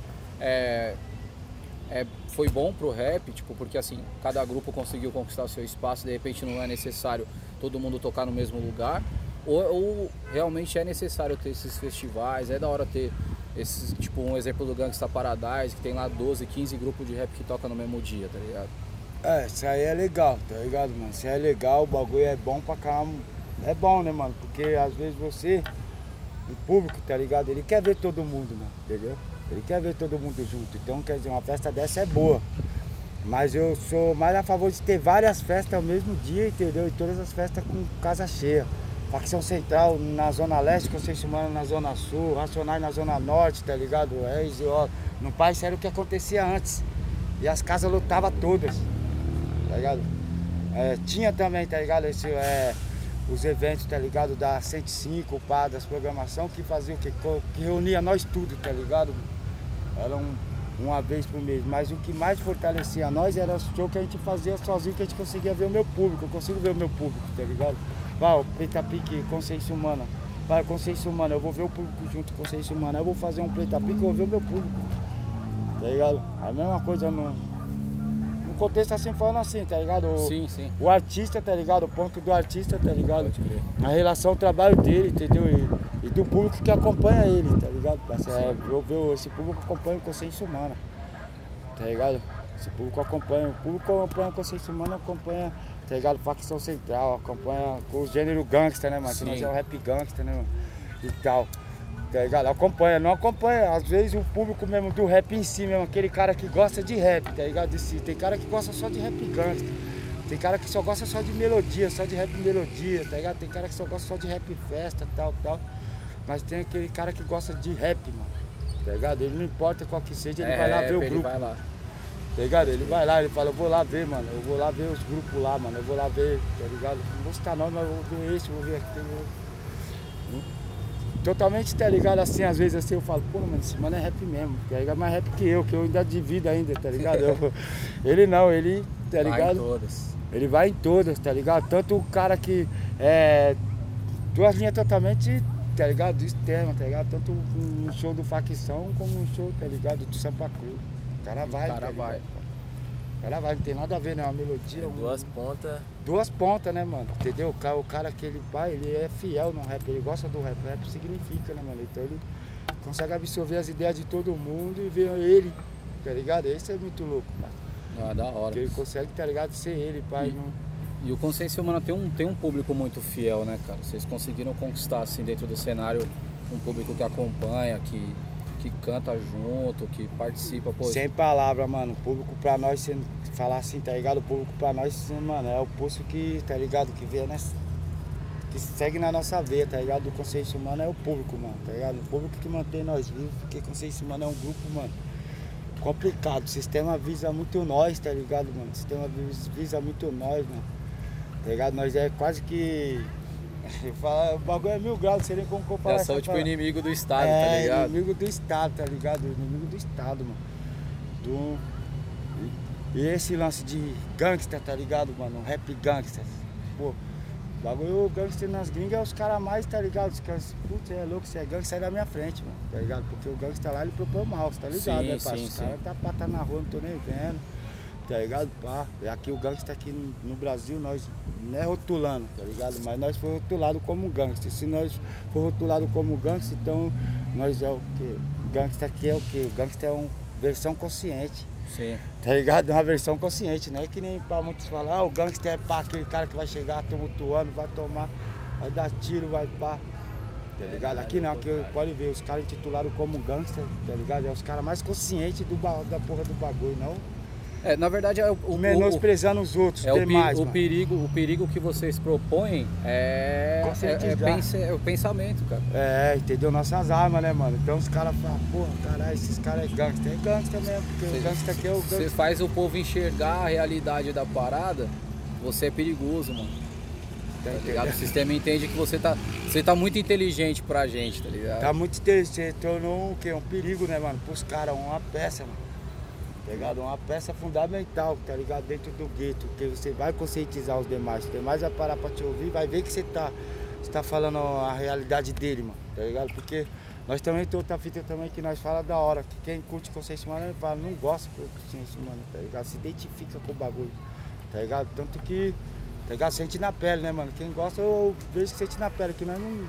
Speaker 1: foi bom pro rap, tipo, porque assim, cada grupo conseguiu conquistar o seu espaço, de repente não é necessário todo mundo tocar no mesmo lugar, ou realmente é necessário ter esses festivais, é da hora ter esses, tipo, um exemplo do Gangsta Paradise, que tem lá 12, 15 grupos de rap que tocam no mesmo dia, tá ligado?
Speaker 2: Isso aí é legal, tá ligado, mano? Isso aí é legal, o bagulho é bom pra caramba. É bom, né, mano? Porque às vezes o público, tá ligado? Ele quer ver todo mundo, mano, entendeu? Ele quer ver todo mundo junto. Então, quer dizer, uma festa dessa é boa. Mas eu sou mais a favor de ter várias festas ao mesmo dia, entendeu? E todas as festas com casa cheia. Facção Central na Zona Leste, Conceição Humana na Zona Sul, Racionais na Zona Norte, tá ligado? No Pai, isso era o que acontecia antes. E as casas lotavam todas, tá ligado? Tinha também, tá ligado? Os eventos, tá ligado? Da 105, pá, das programação, que fazia o quê? Que reunia nós tudo, tá ligado? Era uma vez por mês. Mas o que mais fortalecia nós era o show que a gente fazia sozinho, que a gente conseguia ver o meu público. Eu consigo ver o meu público, tá ligado? O Preta Pique, Conceição Humana. Conceição Humana, eu vou ver o público junto com Conceição Humana. Eu vou fazer um Preta Pique, eu vou ver o meu público. Tá ligado? A mesma coisa no contexto assim, falando assim, tá ligado?
Speaker 1: Sim.
Speaker 2: O artista, tá ligado? O ponto do artista, tá ligado? A relação, o trabalho dele, entendeu? E do público que acompanha ele, tá ligado? Esse público acompanha o Conceição Humana, tá ligado? Esse público acompanha a Conceição Humana, acompanha, tá ligado? Facção Central, acompanha com o gênero gangsta, né, mano? Que nós é o rap gangsta, né, mano? E tal. Tá ligado? Acompanha, não acompanha, às vezes o público mesmo do rap em si mesmo, aquele cara que gosta de rap, tá ligado? Tem cara que gosta só de rap gangsta, tem cara que só gosta só de melodia, só de rap melodia, tá ligado? Tem cara que só gosta só de rap festa, tal, mas tem aquele cara que gosta de rap, mano, tá ligado? Ele não importa qual que seja, ele vai lá ver o grupo,
Speaker 1: vai lá.
Speaker 2: tá ligado? Ele vai lá, ele fala, eu vou lá ver, mano, eu vou lá ver os grupos lá, mano, eu vou lá ver, tá ligado? Não vou citar nome, mas eu vou ver esse, vou ver aquele. Totalmente, tá ligado, assim, às vezes assim eu falo, pô, mano, esse mano é rap mesmo, tá ligado? Mais rap que eu ainda de vida ainda, tá ligado? Ele não, ele, tá ligado?
Speaker 1: Vai em todas.
Speaker 2: Ele vai em todas, tá ligado? Tanto o cara que duas linhas totalmente, tá ligado? Externa, tá ligado? Tanto um show do Facção como um show, tá ligado? Do Sampa Cruz. O cara vai, tá ligado? O cara vai, não tem nada a ver, né? Uma melodia.
Speaker 3: Duas pontas.
Speaker 2: Duas pontas, né, mano? Entendeu? O cara que ele vai, ele é fiel no rap, ele gosta do rap. O rap significa, né, mano? Então ele consegue absorver as ideias de todo mundo e ver ele, tá ligado? Esse é muito louco, mano.
Speaker 1: Da hora.
Speaker 2: Porque ele consegue, tá ligado, ser ele, pai.
Speaker 1: E o Conceição Humana tem um público muito fiel, né, cara? Vocês conseguiram conquistar, assim, dentro do cenário, um público que acompanha, que canta junto, que participa, pô.
Speaker 2: Sem palavra, mano. O público pra nós, se falar assim, tá ligado? O público pra nós, mano, é o pulso que, tá ligado? Que vê, né? Que segue na nossa veia, tá ligado? Do Conceição Humana é o público, mano, tá ligado? O público que mantém nós vivos, porque Conceição Humana é um grupo, mano, complicado. O sistema visa muito nós, tá ligado, mano? O sistema visa muito nós, mano. Tá ligado? Nós é quase que... o bagulho é 1000 graus, não sei nem como comparar.
Speaker 1: Já são tipo inimigo do Estado, tá ligado?
Speaker 2: Inimigo do Estado, tá ligado? Inimigo do Estado, mano. E esse lance de gangster, tá ligado, mano? Rap gangster. Pô, o bagulho, o gangster nas gringas é os caras mais, tá ligado? Os caras, putz, é louco, você é gangster, sai da minha frente, mano, tá ligado? Porque o gangster lá, ele propõe mal, você tá ligado,
Speaker 1: Sim,
Speaker 2: né, parceiro?
Speaker 1: sim,
Speaker 2: Os caras tá na rua, não tô nem vendo, tá ligado? Pá. E aqui o gangster aqui no Brasil, nós não é rotulando, tá ligado? Mas nós fomos rotulados como gangster. Se nós for rotulado como gangster, então nós é o quê? O gangster aqui é o quê? O gangster é uma versão consciente.
Speaker 1: Sim.
Speaker 2: Tá ligado? Uma versão consciente, não é que nem pra muitos falar, o gangster é pá, aquele cara que vai chegar tumultuando, vai tomar, vai dar tiro, vai pá. Tá ligado? Aqui não, aqui pode ver, os caras intitulados como gangster, tá ligado? É os caras mais conscientes da porra do bagulho, não?
Speaker 1: Na verdade,
Speaker 2: menosprezando os outros, demais,
Speaker 1: o perigo que vocês propõem é o pensamento, cara.
Speaker 2: Entendeu? Nossas armas, né, mano? Então os caras falam, porra, caralho, esses caras é gangster. É gangster mesmo, porque o gangster aqui é o gangster.
Speaker 1: Você faz o povo enxergar a realidade da parada, você é perigoso, mano. Tá ligado? O sistema entende que você tá muito inteligente pra gente, tá ligado?
Speaker 2: Tá muito inteligente, tornou o quê? Um perigo, né, mano? Pros caras, uma peça, mano. Tá ligado? Uma peça fundamental, tá ligado? Dentro do gueto, que você vai conscientizar os demais. Os demais vai parar pra te ouvir, vai ver que você tá falando a realidade dele, mano, tá ligado? Porque nós também tem outra fita também que nós fala da hora, que quem curte consciência humana, ele fala, não gosta de consciência humana, tá ligado? Se identifica com o bagulho, tá ligado? Tanto que, tá ligado? Sente na pele, né, mano? Quem gosta, eu vejo que sente na pele, que nós não,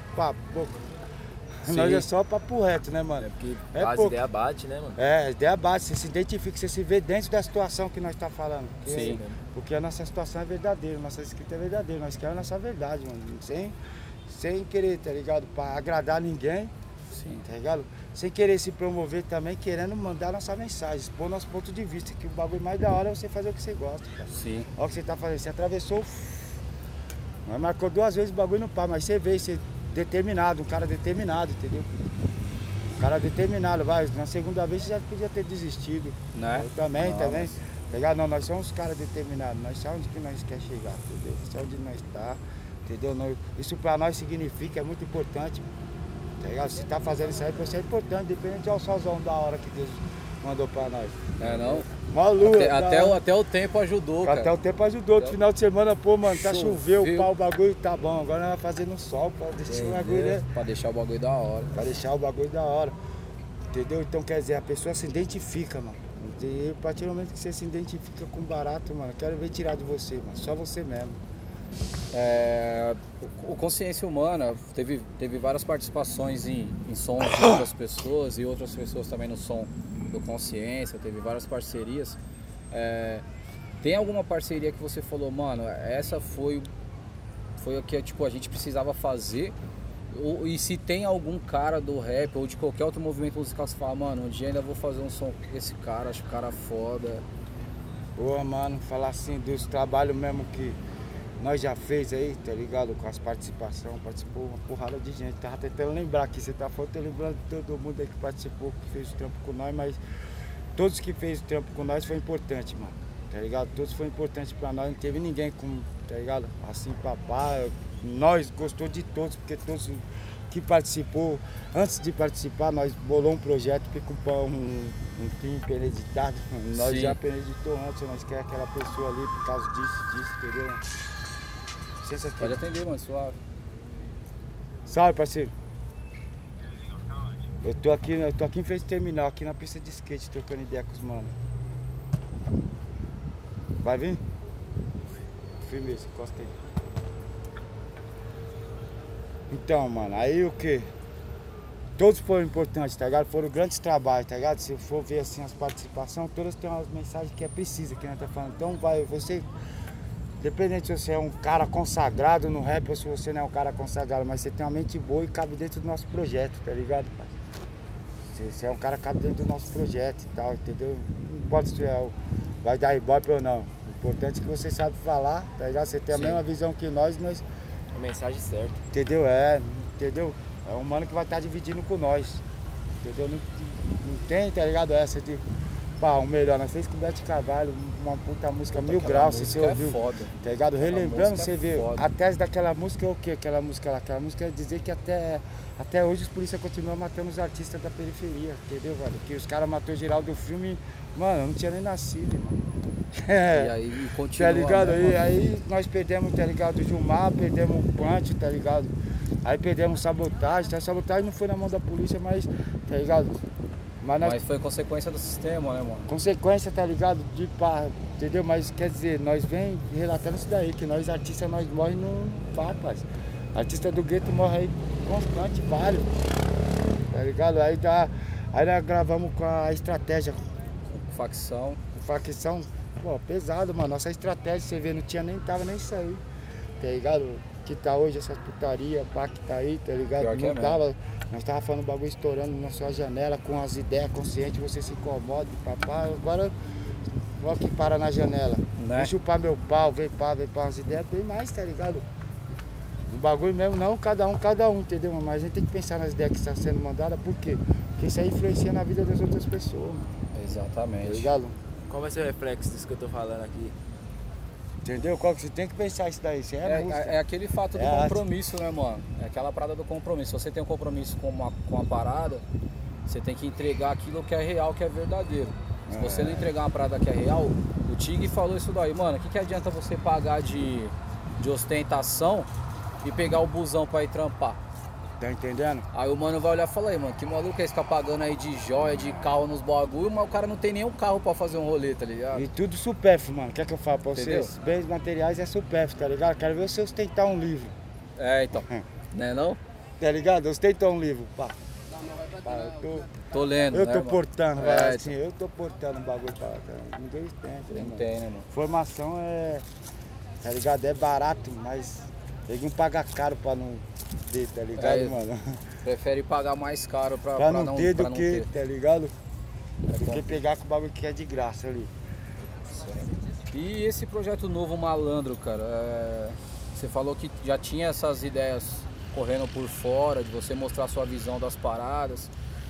Speaker 2: nós é só papo reto, né, mano?
Speaker 3: É porque as ideias batem, né, mano?
Speaker 2: A ideia bate, você se identifica, você se vê dentro da situação que nós tá falando.
Speaker 1: Sim.
Speaker 2: Porque a nossa situação é verdadeira, nossa escrita é verdadeira, nós queremos a nossa verdade, mano. Sem querer, tá ligado? Pra agradar ninguém,
Speaker 1: Sim.
Speaker 2: Tá ligado? Sem querer se promover também, querendo mandar nossa mensagem, expor nosso ponto de vista, que o bagulho mais da hora é você fazer o que você gosta, cara.
Speaker 1: Sim.
Speaker 2: Olha o que você tá fazendo, você atravessou, mas marcou 2 vezes o bagulho no pá, mas você vê, você determinado, um cara determinado, entendeu? Um cara determinado, vai, na segunda vez você já podia ter desistido.
Speaker 1: Né?
Speaker 2: Eu também. Tá ligado? Não, nós somos caras determinados, nós sabemos onde que nós quer chegar, entendeu? Sabemos onde nós tá, entendeu? Isso pra nós significa, é muito importante, tá ligado? Se tá fazendo isso aí, pra você é importante, independente do solzão da hora que Deus mandou pra nós.
Speaker 1: Não?
Speaker 2: Uma lua.
Speaker 1: Até o tempo ajudou, cara.
Speaker 2: Até o tempo ajudou. No final de semana, pô, mano, tá choveu, pá, o bagulho tá bom. Agora nós vamos fazer no sol pra deixar o bagulho, né?
Speaker 1: Pra deixar o bagulho da hora.
Speaker 2: Pra deixar o bagulho da hora. Entendeu? Então, quer dizer, a pessoa se identifica, mano. E a partir do momento que você se identifica com barato, mano, quero ver tirar de você, mano. Só você mesmo.
Speaker 1: O Consciência Humana teve várias participações em sons de outras pessoas e outras pessoas também no som do Consciência, teve várias parcerias. Tem alguma parceria que você falou, mano, essa foi o que tipo, a gente precisava fazer? E se tem algum cara do rap ou de qualquer outro movimento musical, você fala, mano, um dia ainda vou fazer um som com esse cara, acho o cara foda.
Speaker 2: Pô, mano, falar assim dos trabalhos mesmo que nós já fez aí, tá ligado? Com as participações, participou uma porrada de gente. Tava tentando lembrar aqui, você tá falando, tô lembrando de todo mundo aí que participou, que fez o trampo com nós, mas todos que fez o trampo com nós foi importante, mano, tá ligado? Todos foi importante pra nós, não teve ninguém com, tá ligado? Assim, papai, nós gostou de todos, porque todos que participou, antes de participar, nós bolou um projeto que ocupou um fim premeditado, nós
Speaker 1: Sim.
Speaker 2: já premeditou antes, nós quer aquela pessoa ali por causa disso, entendeu?
Speaker 1: Pode atender, mano, suave.
Speaker 2: Salve, parceiro. Eu tô aqui em frente do terminal, aqui na pista de skate, trocando ideia com os manos. Vai vir? Firmeza, encosta aí. Então, mano, aí o que? Todos foram importantes, tá ligado? Foram grandes trabalhos, tá ligado? Se eu for ver assim as participações, todas têm umas mensagens que é precisa, que nós tá falando. Então vai, você... Independente se você é um cara consagrado no rap ou se você não é um cara consagrado, mas você tem uma mente boa e cabe dentro do nosso projeto, tá ligado, pai? Você é um cara que cabe dentro do nosso projeto e tal, entendeu? Não importa se vai dar ibope ou não. O importante é que você sabe falar, tá ligado? Você tem a mesma visão que nós.
Speaker 3: A mensagem certa.
Speaker 2: Entendeu? Entendeu? É um mano que vai estar dividindo com nós. Entendeu? Não tem, tá ligado? Essa de Pá, o melhor, nós fez com o Bete Carvalho, uma puta música, Mil Graus, se você ouviu.
Speaker 1: É foda.
Speaker 2: Tá ligado? Relembrando, você vê,
Speaker 1: foda.
Speaker 2: a tese daquela música é o quê? Aquela música lá? Aquela música é dizer que até hoje os polícia continuam matando os artistas da periferia, entendeu, velho? Que os caras matou geral do filme, mano, eu não tinha nem nascido, mano.
Speaker 1: E aí continua,
Speaker 2: tá ligado?
Speaker 1: né,
Speaker 2: Aí nós perdemos, tá ligado, o Gilmar, perdemos o Punch, tá ligado? Aí perdemos Sabotagem, tá? Sabotagem não foi na mão da polícia, mas, tá ligado?
Speaker 1: Mas foi consequência do sistema, né, mano?
Speaker 2: Consequência, tá ligado? De pá, entendeu? Mas quer dizer, nós vem relatando isso daí, que nós artistas, nós morremos no pá, rapaz. Artista do gueto morre aí constante, vários. Tá ligado? Aí nós gravamos com a estratégia.
Speaker 1: Facção.
Speaker 2: Facção, pô, pesado, mano. Nossa estratégia, você vê, tava nem saindo. Tá ligado? Que tá hoje essa putaria, pá, que tá aí, tá ligado?
Speaker 1: Pior que
Speaker 2: não
Speaker 1: é
Speaker 2: tava. Nós tava falando bagulho estourando na sua janela, com as ideias conscientes, você se incomoda, papá. Agora, olha que para na janela.
Speaker 1: Né?
Speaker 2: Vem chupar meu pau, vem pá, as ideias, bem mais, tá ligado? O bagulho mesmo, não, cada um, entendeu? Mas a gente tem que pensar nas ideias que estão sendo mandadas, por quê? Porque isso aí influencia na vida das outras pessoas, mano.
Speaker 1: Exatamente.
Speaker 2: Tá ligado?
Speaker 3: Qual vai ser o reflexo disso que eu tô falando aqui?
Speaker 2: Entendeu? Qual que você tem que pensar isso daí? Isso é música.
Speaker 1: É aquele fato do
Speaker 2: É
Speaker 1: compromisso, né, mano? É aquela parada do compromisso. Se você tem um compromisso com a parada, você tem que entregar aquilo que é real, que é verdadeiro. Se você não entregar uma parada que é real, o Tig falou isso daí, mano, o que adianta você pagar de ostentação e pegar o busão pra ir trampar?
Speaker 2: Tá entendendo?
Speaker 1: Aí o mano vai olhar e falar, aí, mano, que maluco é esse que tá pagando aí de joia, de carro nos bagulho, mas o cara não tem nenhum carro pra fazer um rolê, tá ligado?
Speaker 2: E tudo supérfluo, mano. Quer que eu fale pra
Speaker 1: Entendeu?
Speaker 2: vocês? Bens materiais é supérfluo, tá ligado? Quero ver você ostentar um livro.
Speaker 1: É, então. Né não?
Speaker 2: Tá ligado? Ostentar um livro, pá.
Speaker 1: Tô lendo,
Speaker 2: Eu
Speaker 1: né,
Speaker 2: tô
Speaker 1: mano?
Speaker 2: portando,
Speaker 1: É,
Speaker 2: vai assim, eu tô portando um bagulho pra cá. Ninguém tem, né,
Speaker 1: Não
Speaker 2: mano?
Speaker 1: tem, né, mano?
Speaker 2: Formação é, tá ligado? É barato, mas tem que pagar caro pra não ter, tá ligado, mano?
Speaker 1: Prefere pagar mais caro
Speaker 2: Pra não ter do
Speaker 1: pra não
Speaker 2: que,
Speaker 1: ter.
Speaker 2: tá ligado? Do que pegar com o bagulho que é de graça ali.
Speaker 1: E esse projeto novo Malandro, cara, você falou que já tinha essas ideias correndo por fora, de você mostrar sua visão das paradas.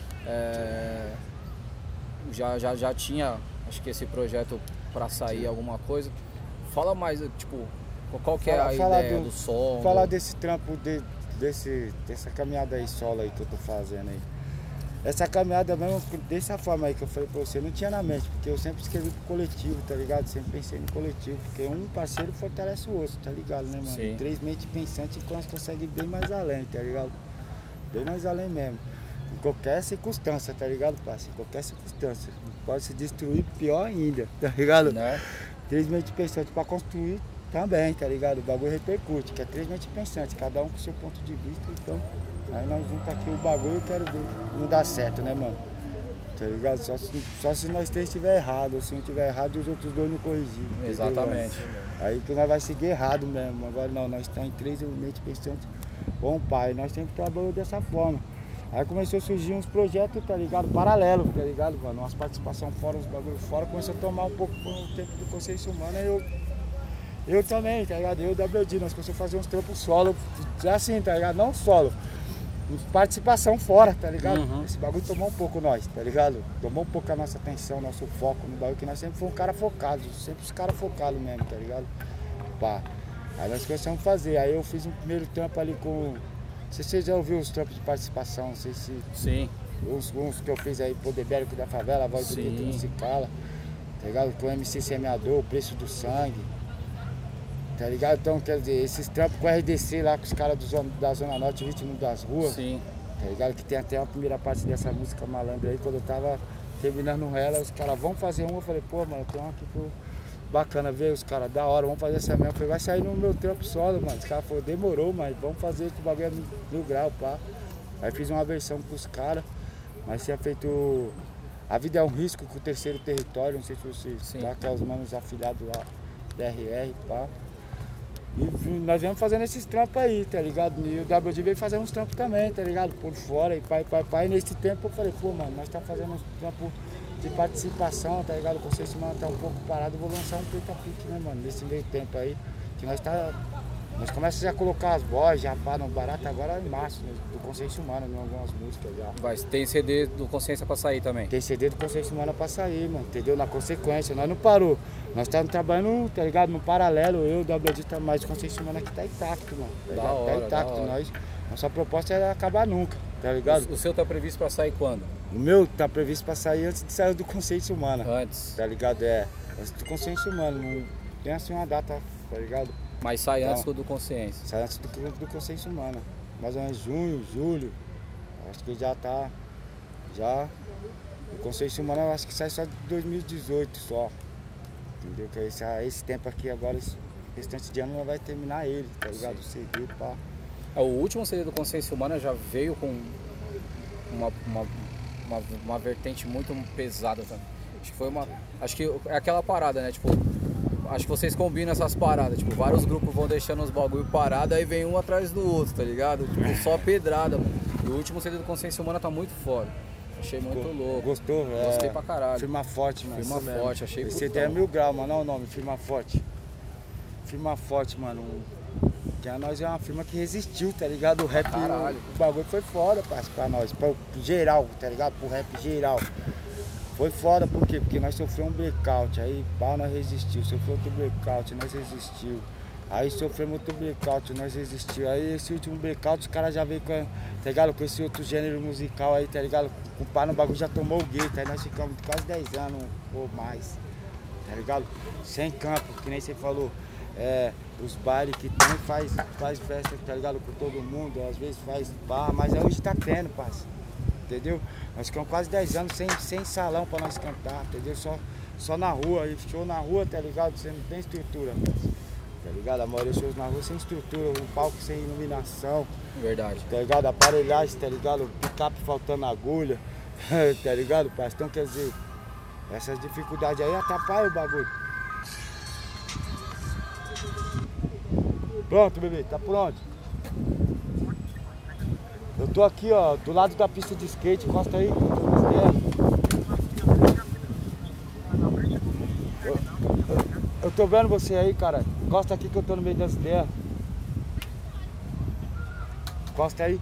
Speaker 1: Já tinha, acho que esse projeto pra sair alguma coisa. Fala mais, tipo, qual que é a ideia do som?
Speaker 2: Falar desse trampo, dessa caminhada aí solo aí que eu tô fazendo aí. Essa caminhada mesmo, dessa forma aí que eu falei pra você, não tinha na mente, porque eu sempre escrevi pro coletivo, tá ligado? Sempre pensei no coletivo, porque um parceiro fortalece o outro, tá ligado, né, mano?
Speaker 1: Sim.
Speaker 2: 3 mentes pensantes consegue ir bem mais além, tá ligado? Bem mais além mesmo. Em qualquer circunstância, tá ligado, parceiro? Em qualquer circunstância. Pode se destruir pior ainda, tá ligado?
Speaker 1: Né?
Speaker 2: 3 mentes pensantes pra construir também, tá ligado? O bagulho repercute, que é 3 mentes pensantes, cada um com seu ponto de vista, então. Aí nós juntos aqui o bagulho e quero ver não dá certo, né, mano? Tá ligado? Só se nós três estiver errado, ou se não tiver errado, os outros dois não corrigir.
Speaker 1: Exatamente.
Speaker 2: Aí que nós vai seguir errado mesmo. Agora não, nós estamos em 3 mentes pensantes. Bom, pai, nós sempre trabalhamos dessa forma. Aí começou a surgir uns projetos, tá ligado? Paralelos, tá ligado, mano? Umas participações fora, uns bagulhos fora, começou a tomar um pouco o tempo do consciência humana, aí eu também, tá ligado? Eu e o WD, nós começamos a fazer uns trampos solo, assim, tá ligado? Não solo, participação fora, tá ligado?
Speaker 1: Uhum.
Speaker 2: Esse bagulho tomou um pouco nós, tá ligado? Tomou um pouco a nossa atenção, nosso foco no bagulho, que nós sempre fomos um cara focado, sempre os caras focados mesmo, tá ligado? Pá. Aí nós começamos a fazer, aí eu fiz um primeiro trampo ali com... Não sei se você já ouviu os trampos de participação, não sei se...
Speaker 1: Sim.
Speaker 2: Uns que eu fiz aí, Poder Bélico da Favela, a Voz do
Speaker 1: Sim.
Speaker 2: Gueto não se cala, tá ligado? Com o MC Semeador, o Preço do Sangue, tá ligado? Então, quer dizer, esses trampos com o RDC lá, com os caras da Zona Norte, Ritmo das Ruas,
Speaker 1: Sim.
Speaker 2: tá ligado? Que tem até a primeira parte dessa música Malandro aí, quando eu tava terminando ela, os caras, vamos fazer uma, eu falei, pô, mano, tem uma aqui pro... Bacana, ver os caras, da hora, vamos fazer essa mesmo. Eu falei, vai sair no meu trampo solo, mano. Os caras falaram, demorou, mas vamos fazer esse bagulho no grau, pá. Aí fiz uma versão pros caras, mas tinha feito A Vida é um Risco com o Terceiro Território, não sei se vocês, tá, que é os manos afiliados lá, DRR, pá. E nós viemos fazendo esses trampos aí, tá ligado? E o WD veio fazendo uns trampos também, tá ligado? Por fora, e pai. E nesse tempo eu falei, pô, mano, nós tá fazendo uns trampos de participação, tá ligado? O Consciência Humana tá um pouco parado, eu vou lançar um Preta Pique, né, mano? Nesse meio tempo aí, que nós tá Nós começamos já a colocar as vozes, já pá, no barato agora em março, né, do Consciência Humana, em algumas músicas já.
Speaker 1: Vai, tem CD do Consciência pra sair também.
Speaker 2: Tem CD do Consciência Humana pra sair, mano, entendeu? Na consequência, nós não parou. Nós estamos trabalhando, tá ligado? No paralelo, eu, o WD, mas o Consciência Humana aqui tá intacto, mano. Tá
Speaker 1: Da
Speaker 2: ligado?
Speaker 1: hora,
Speaker 2: Tá intacto.
Speaker 1: da hora.
Speaker 2: Nossa proposta é acabar nunca, tá ligado?
Speaker 1: O seu tá previsto pra sair quando?
Speaker 2: O meu tá previsto pra sair antes de sair do Consciência Humana.
Speaker 1: Antes.
Speaker 2: Tá ligado? Antes do Consciência Humana. Não tem assim uma data, tá ligado?
Speaker 1: Mas sai
Speaker 2: Não.
Speaker 1: antes do Consciência.
Speaker 2: Sai antes do Consciência Humana. Mais ou menos junho, julho. Acho que já tá. Já. O Consciência Humana eu acho que sai só de 2018 só. Entendeu? Que esse tempo aqui agora, esse restante de ano não vai terminar ele, tá ligado? O CD, pá.
Speaker 1: O último CD do Consciência Humana já veio com uma vertente muito pesada também. Acho que foi acho que é aquela parada, né? Tipo, acho que vocês combinam essas paradas. Tipo, vários grupos vão deixando os bagulho parado, aí vem um atrás do outro, tá ligado? Tipo, só pedrada, mano. E o último CD do Consciência Humana tá muito foda. Achei muito louco.
Speaker 2: Gostou?
Speaker 1: Gostei pra caralho.
Speaker 2: Firma Forte, mano.
Speaker 1: Firma Forte, achei
Speaker 2: Esse
Speaker 1: brutão.
Speaker 2: CD é 1000 graus, mano. Olha o nome, Firma Forte. Firma Forte, mano. Que a nós é uma firma que resistiu, tá ligado? O rap,
Speaker 1: Caralho.
Speaker 2: o bagulho foi foda, parceiro, pra nós. Pro geral, tá ligado? Pro rap geral. Foi foda, por quê? Porque nós sofremos um blackout. Aí, pá, nós resistiu. Sofreu outro blackout, nós resistiu. Aí sofremos outro blackout, nós resistiu. Aí esse último blackout, os caras já veio com, tá ligado? Com esse outro gênero musical aí, tá ligado? O pá no bagulho já tomou o gueto. Aí nós ficamos quase 10 anos ou mais, tá ligado? Sem campo, que nem você falou. Os bailes que tem, faz festa, tá ligado? Com todo mundo, às vezes faz bar, mas hoje tá tendo, parceiro. Entendeu? Nós ficamos quase 10 anos sem salão pra nós cantar, entendeu? Só na rua, e show na rua, tá ligado? Você não tem estrutura, parceiro. Tá ligado? A maioria dos shows na rua sem estrutura, um palco sem iluminação,
Speaker 1: Verdade.
Speaker 2: tá ligado? Aparelhagem, tá ligado? Picape faltando agulha, tá ligado, parceiro? Então quer dizer, essas dificuldades aí atrapalham o bagulho. Pronto, bebê, tá pronto. Eu tô aqui, ó, do lado da pista de skate, encosta aí. Eu tô vendo você aí, cara. Encosta aqui que eu tô no meio das terras. Encosta aí.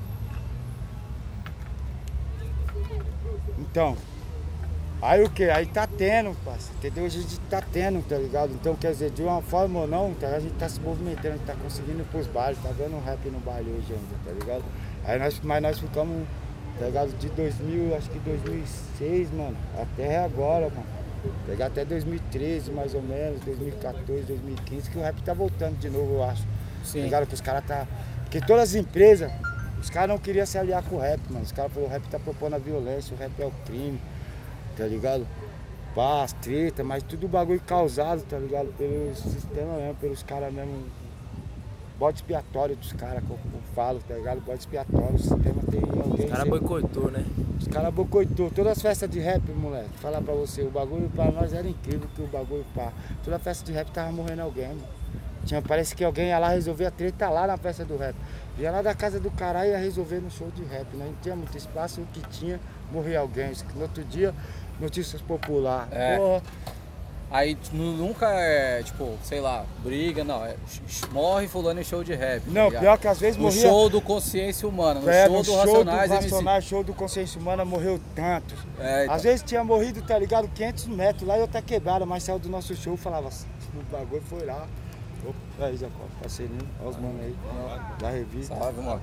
Speaker 2: Então, aí o que? Aí tá tendo, parceiro, entendeu? A gente tá tendo, tá ligado? Então, quer dizer, de uma forma ou não, a gente tá se movimentando, a gente tá conseguindo ir pros bailes, tá vendo um rap no baile hoje ainda, tá ligado? Aí mas nós ficamos, tá ligado? De 2000, acho que 2006, mano, até agora, mano. Pegar até 2013, mais ou menos, 2014, 2015, que o rap tá voltando de novo, eu acho.
Speaker 1: Sim.
Speaker 2: Tá ligado? Que os caras tá... Porque todas as empresas, os caras não queriam se aliar com o rap, mano. Os caras falaram, o rap tá propondo a violência, o rap é o crime. Tá ligado? Paz, treta, mas tudo bagulho causado, tá ligado? Pelo sistema mesmo, pelos caras mesmo. Bode expiatório dos caras, que eu falo, tá ligado? Bode expiatório, o sistema tem alguém.
Speaker 3: Os caras boicotou, né?
Speaker 2: Os caras boicotou. Todas as festas de rap, moleque, falar pra você, o bagulho pra nós era incrível, que o bagulho pá. Toda festa de rap tava morrendo alguém, mano. Parece que alguém ia lá resolver a treta lá na festa do rap. Ia lá da casa do caralho e ia resolver no show de rap. Não tinha muito espaço, o que tinha, morria alguém. No outro dia, notícias populares. Porra.
Speaker 1: Aí nunca é, tipo, sei lá, briga, não. Morre fulano em show de rap.
Speaker 2: Não,
Speaker 1: tá
Speaker 2: pior que às vezes
Speaker 1: no
Speaker 2: morria...
Speaker 1: show do Consciência Humana, no show do Racionais,
Speaker 2: show do Consciência Humana morreu tanto.
Speaker 1: Então.
Speaker 2: Às vezes tinha morrido, tá ligado, 500 metros lá e eu até quebrada, mas saiu do nosso show e falava assim, o bagulho foi lá. Opa, aí, Jacó, parceirinho, olha os manos aí, da revista.
Speaker 1: Salve, mano.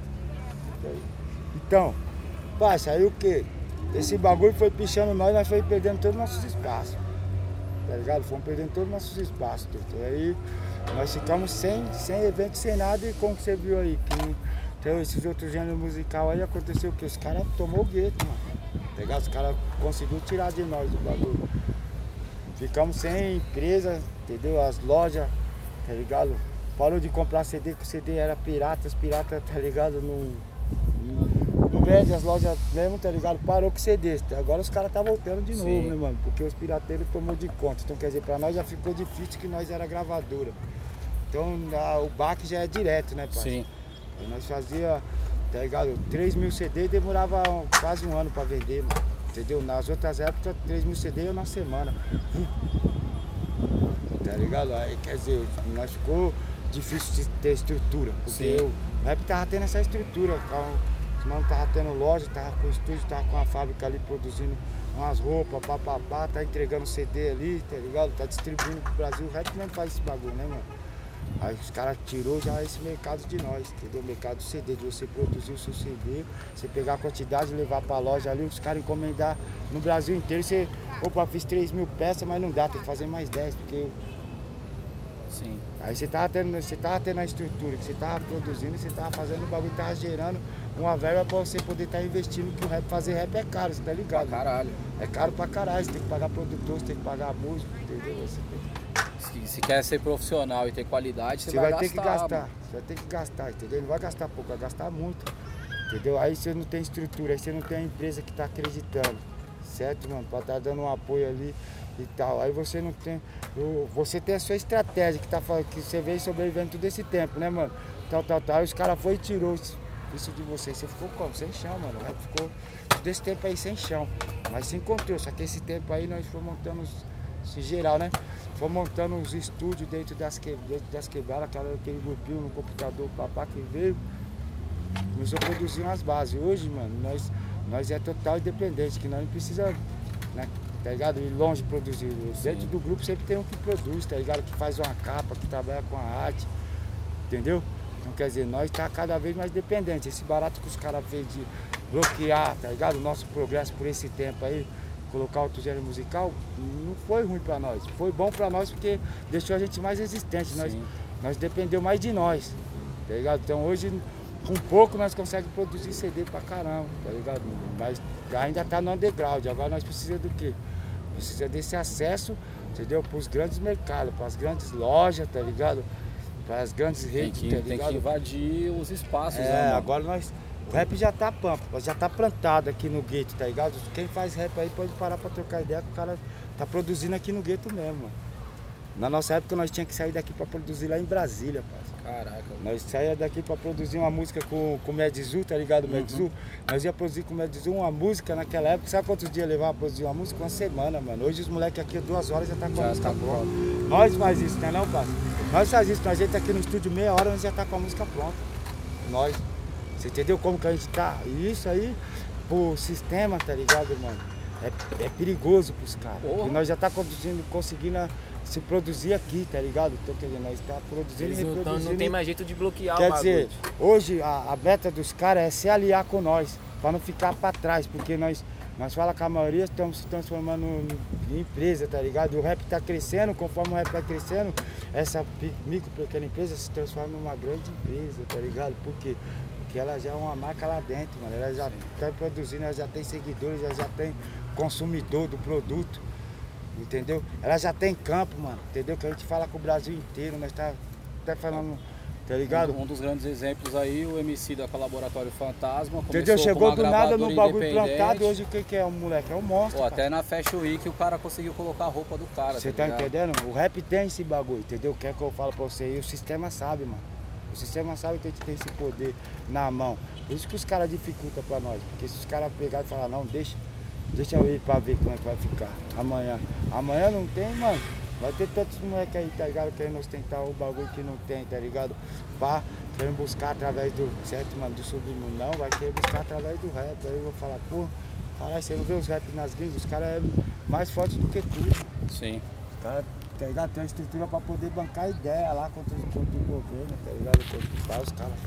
Speaker 2: Então, parça, aí o que? Esse bagulho foi pichando nós foi perdendo todos os nossos espaços. Tá ligado? Fomos perdendo todos os nossos espaços. Doutor. Aí nós ficamos sem evento, sem nada, e como você viu aí, que então, esses outros gêneros musicais aí aconteceu o que? Os caras tomou o gueto, mano. Tá ligado? Os caras conseguiram tirar de nós o bagulho. Ficamos sem empresa, entendeu? As lojas, tá ligado? Parou de comprar CD, que o CD era pirata, os piratas, tá ligado? Não vende as lojas mesmo, tá ligado? Parou com CD. Agora os caras tá voltando de novo, né, mano? Porque os pirateiros tomou de conta. Então, quer dizer, pra nós já ficou difícil, que nós era gravadora. Então, o baque já é direto, né, pai?
Speaker 1: Sim.
Speaker 2: E nós fazia, tá ligado? 3.000 CD e demorava quase um ano pra vender, mano. Entendeu? Nas outras épocas, 3.000 CD ia na semana. Tá ligado? Aí, quer dizer, nós ficou difícil de ter estrutura. Porque
Speaker 1: Sim.
Speaker 2: o rap tava tendo essa estrutura. Os mano tava tendo loja, tava com estúdio, tava com a fábrica ali produzindo umas roupas, papapá, tá entregando CD ali, tá ligado? Tá distribuindo pro Brasil. O rap mesmo faz esse bagulho, né, mano? Aí os caras tirou já esse mercado de nós, entendeu? O mercado do CD, de você produzir o seu CD, você pegar a quantidade, levar pra loja ali, os caras encomendar no Brasil inteiro. Você, opa, fiz 3.000 peças, mas não dá, tem que fazer mais 10, porque...
Speaker 1: Sim.
Speaker 2: Aí você tava tendo a estrutura, que você tava produzindo, você tava fazendo o bagulho, tava gerando uma verba pra você poder estar investindo, que o rap, fazer rap é caro, você tá ligado?
Speaker 1: Pra caralho.
Speaker 2: É caro pra caralho, você tem que pagar produtor, você tem que pagar músico, entendeu? Você tem que...
Speaker 1: Se quer ser profissional e ter qualidade,
Speaker 2: Você
Speaker 1: você
Speaker 2: vai ter que gastar,
Speaker 1: mano.
Speaker 2: você vai ter que gastar, entendeu? Não vai gastar pouco, vai gastar muito, entendeu? Aí você não tem estrutura, aí você não tem a empresa que tá acreditando, certo, mano? Pra estar dando um apoio ali e tal. Aí você não tem, você tem a sua estratégia que tá falando, que você veio sobrevivendo todo esse tempo, né, mano? Tal. Aí os caras foram e tirou isso de você. Você ficou como? Sem chão, mano. Aí ficou todo esse tempo aí sem chão. Mas se encontrou, só que esse tempo aí nós fomos montando em geral, né? Fomos montando uns estúdios dentro das quebradas, aquele grupinho no computador, papá que veio, começou a produzir umas bases. Hoje, mano, nós é total independente, que nós não precisa, né, tá ligado? Ir longe produzir. Dentro do grupo sempre tem um que produz, tá ligado? Que faz uma capa, que trabalha com a arte, entendeu? Então quer dizer, nós tá cada vez mais dependente. Esse barato que os caras fez de bloquear, tá ligado? O nosso progresso por esse tempo aí, colocar outro gênero musical, não foi ruim pra nós. Foi bom pra nós porque deixou a gente mais resistente. Nós dependeu mais de nós, tá ligado? Então hoje, com pouco, nós conseguimos produzir CD pra caramba, tá ligado? Mas ainda tá no underground. Agora nós precisamos do quê? Precisa desse acesso, entendeu? Pros grandes mercados, pras grandes lojas, tá ligado? Pras grandes redes, tá ligado?
Speaker 1: Tem que invadir os espaços, né, mano?
Speaker 2: Agora o rap já tá pampa, já tá plantado aqui no gueto, tá ligado? Quem faz rap aí pode parar pra trocar ideia, que o cara tá produzindo aqui no gueto mesmo, mano. Na nossa época nós tínhamos que sair daqui pra produzir lá em Brasília, parceiro.
Speaker 1: Caraca.
Speaker 2: Nós saía daqui pra produzir uma música com o Medizu, tá ligado? O Medizu. Nós ia produzir com o Medizu uma música naquela época. Sabe quantos dias levava pra produzir uma música? Uma semana, mano. Hoje os moleques aqui 2 horas já tá com a música pronta. Nós faz isso, não é não, parceiro? Nós faz isso, a gente aqui no estúdio meia hora, nós já tá com a música pronta. Nós. Você entendeu como que a gente tá? E isso aí, pro sistema, tá ligado, mano? É perigoso pros caras. E nós já tá conseguindo se produzir aqui, tá ligado? Então, quer dizer, nós tá produzindo e reproduzindo.
Speaker 3: Não tem mais jeito de bloquear
Speaker 2: quer
Speaker 3: o bagulho.
Speaker 2: dizer, hoje a meta dos caras é se aliar com nós, pra não ficar pra trás, porque nós fala que a maioria estamos se transformando em empresa, tá ligado? E o rap tá crescendo, conforme o rap vai crescendo, essa micro, pequena empresa se transforma numa grande empresa, tá ligado? Por quê? Porque ela já é uma marca lá dentro, mano. Ela já tá produzindo, ela já tem seguidores, ela já tem consumidor do produto, entendeu? Ela já tem campo, mano, entendeu? Que a gente fala com o Brasil inteiro, nós tá até falando, tá ligado?
Speaker 1: Um dos grandes exemplos aí, o MC da Laboratório Fantasma.
Speaker 2: Entendeu? Chegou do nada no bagulho plantado,
Speaker 1: e
Speaker 2: hoje o que é o moleque? É um monstro.
Speaker 1: Pô, até na Fashion Week o cara conseguiu colocar a roupa do cara.
Speaker 2: Você tá entendendo? O rap tem esse bagulho, entendeu? Quer que eu falo pra você? E o sistema sabe, mano. O sistema sabe que a gente tem esse poder na mão. Por isso que os caras dificultam pra nós. Porque se os caras pegarem e falar, não, deixa eu ir pra ver como é que vai ficar amanhã. Amanhã não tem, mano. Vai ter tantos moleques aí, tá ligado? Querendo ostentar o bagulho que não tem, tá ligado? Pá, querendo buscar através do, certo, mano, do submundo. Não, vai querer buscar através do rap. Aí eu vou falar, pô, caralho, você não vê os rap nas gringas? Os caras é mais fortes do que tudo.
Speaker 1: Sim.
Speaker 2: Os caras, tá ligado? Tem uma estrutura pra poder bancar ideia lá contra o governo, tá ligado? Contra os caras.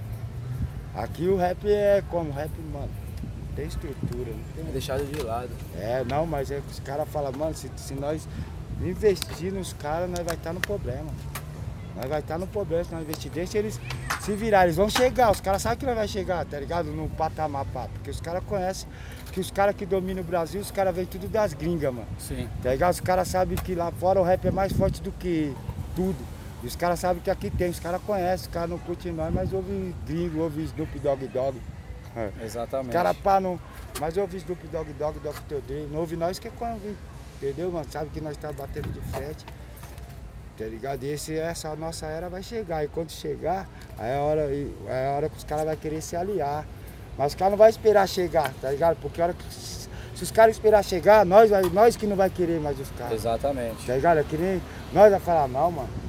Speaker 2: Aqui o rap é como? O rap, mano, não tem estrutura. Não tem...
Speaker 3: É deixado de lado.
Speaker 2: Não, mas é que os caras falam, mano, se nós investir nos caras, nós vai estar no problema. Nós vai estar no problema se nós investir. Deixa eles se virar, eles vão chegar. Os caras sabem que nós vai chegar, tá ligado? No patamar, pá. Porque os caras conhecem que os caras que dominam o Brasil, os caras vêm tudo das gringas, mano.
Speaker 1: Sim.
Speaker 2: Tá ligado? Os caras sabem que lá fora o rap é mais forte do que tudo. E os caras sabem que aqui tem, os caras conhecem, os caras não curtem nós, mas ouvem gringo, ouvem Snoop Dogg.
Speaker 1: Exatamente.
Speaker 2: Os caras pá, não. Mas ouvem Snoop Dogg, Dr. Dre, não ouve nós que é quando, entendeu, mano? Sabe que nós tá batendo de frente. Tá ligado? E essa nossa era vai chegar. E quando chegar, aí é a hora que os caras vão querer se aliar. Mas os caras não vão esperar chegar, tá ligado? Porque a hora que, se os caras esperar chegar, nós que não vai querer mais os caras.
Speaker 1: Exatamente.
Speaker 2: Tá ligado? É que nem nós vai falar, não, mano.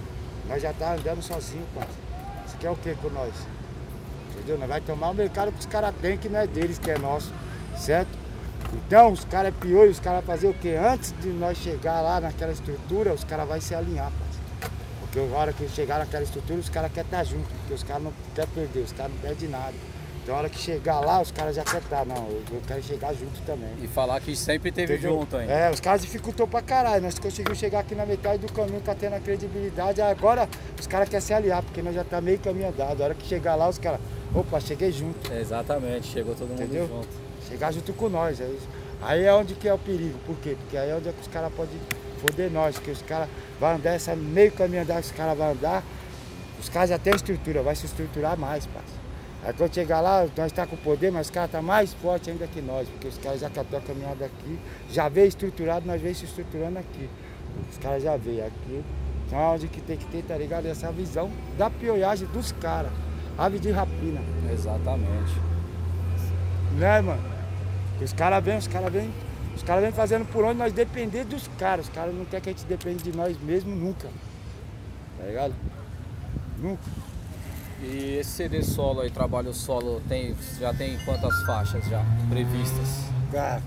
Speaker 2: Nós já tá andando sozinho, pai. Você quer o que com nós? Entendeu? Nós vai tomar o mercado que os caras têm, que não é deles, que é nosso. Certo? Então, os caras é pior, os caras fazer o quê? Antes de nós chegar lá naquela estrutura, os caras vão se alinhar, pai. Porque na hora que chegar naquela estrutura, os caras querem estar junto, porque os caras não querem perder, os caras não perdem nada. Então, na hora que chegar lá, os caras já querem estar. Não, eu quero chegar junto também.
Speaker 1: E falar que sempre teve
Speaker 2: Entendeu?
Speaker 1: junto ainda.
Speaker 2: É, os caras dificultou pra caralho. Nós conseguimos chegar aqui na metade do caminho, tá tendo a credibilidade. Agora os caras querem se aliar, porque nós já tá meio caminho andado. A hora que chegar lá, os caras, opa, cheguei junto.
Speaker 1: Exatamente, chegou todo mundo
Speaker 2: Entendeu?
Speaker 1: junto.
Speaker 2: Chegar junto com nós. Aí é onde que é o perigo. Por quê? Porque aí é onde é que os caras podem foder nós. Porque os caras vão andar, essa meio caminho andado que os caras vão andar, os caras já têm estrutura, vai se estruturar mais, parceiro. Aí quando chegar lá, nós tá com poder, mas os caras tá mais forte ainda que nós, porque os caras já catou a caminhada aqui, já veio estruturado, nós veio se estruturando aqui. Os caras já veio aqui. Então é onde que tem que ter, tá ligado? Essa visão da piolhagem dos caras. Ave de rapina.
Speaker 1: Exatamente.
Speaker 2: Né, mano? Os caras vêm fazendo por onde nós depender dos caras. Os caras não querem que a gente dependa de nós mesmos nunca. Tá ligado? Nunca.
Speaker 1: E esse CD solo aí, trabalho solo, já tem quantas faixas já previstas?
Speaker 2: Cara,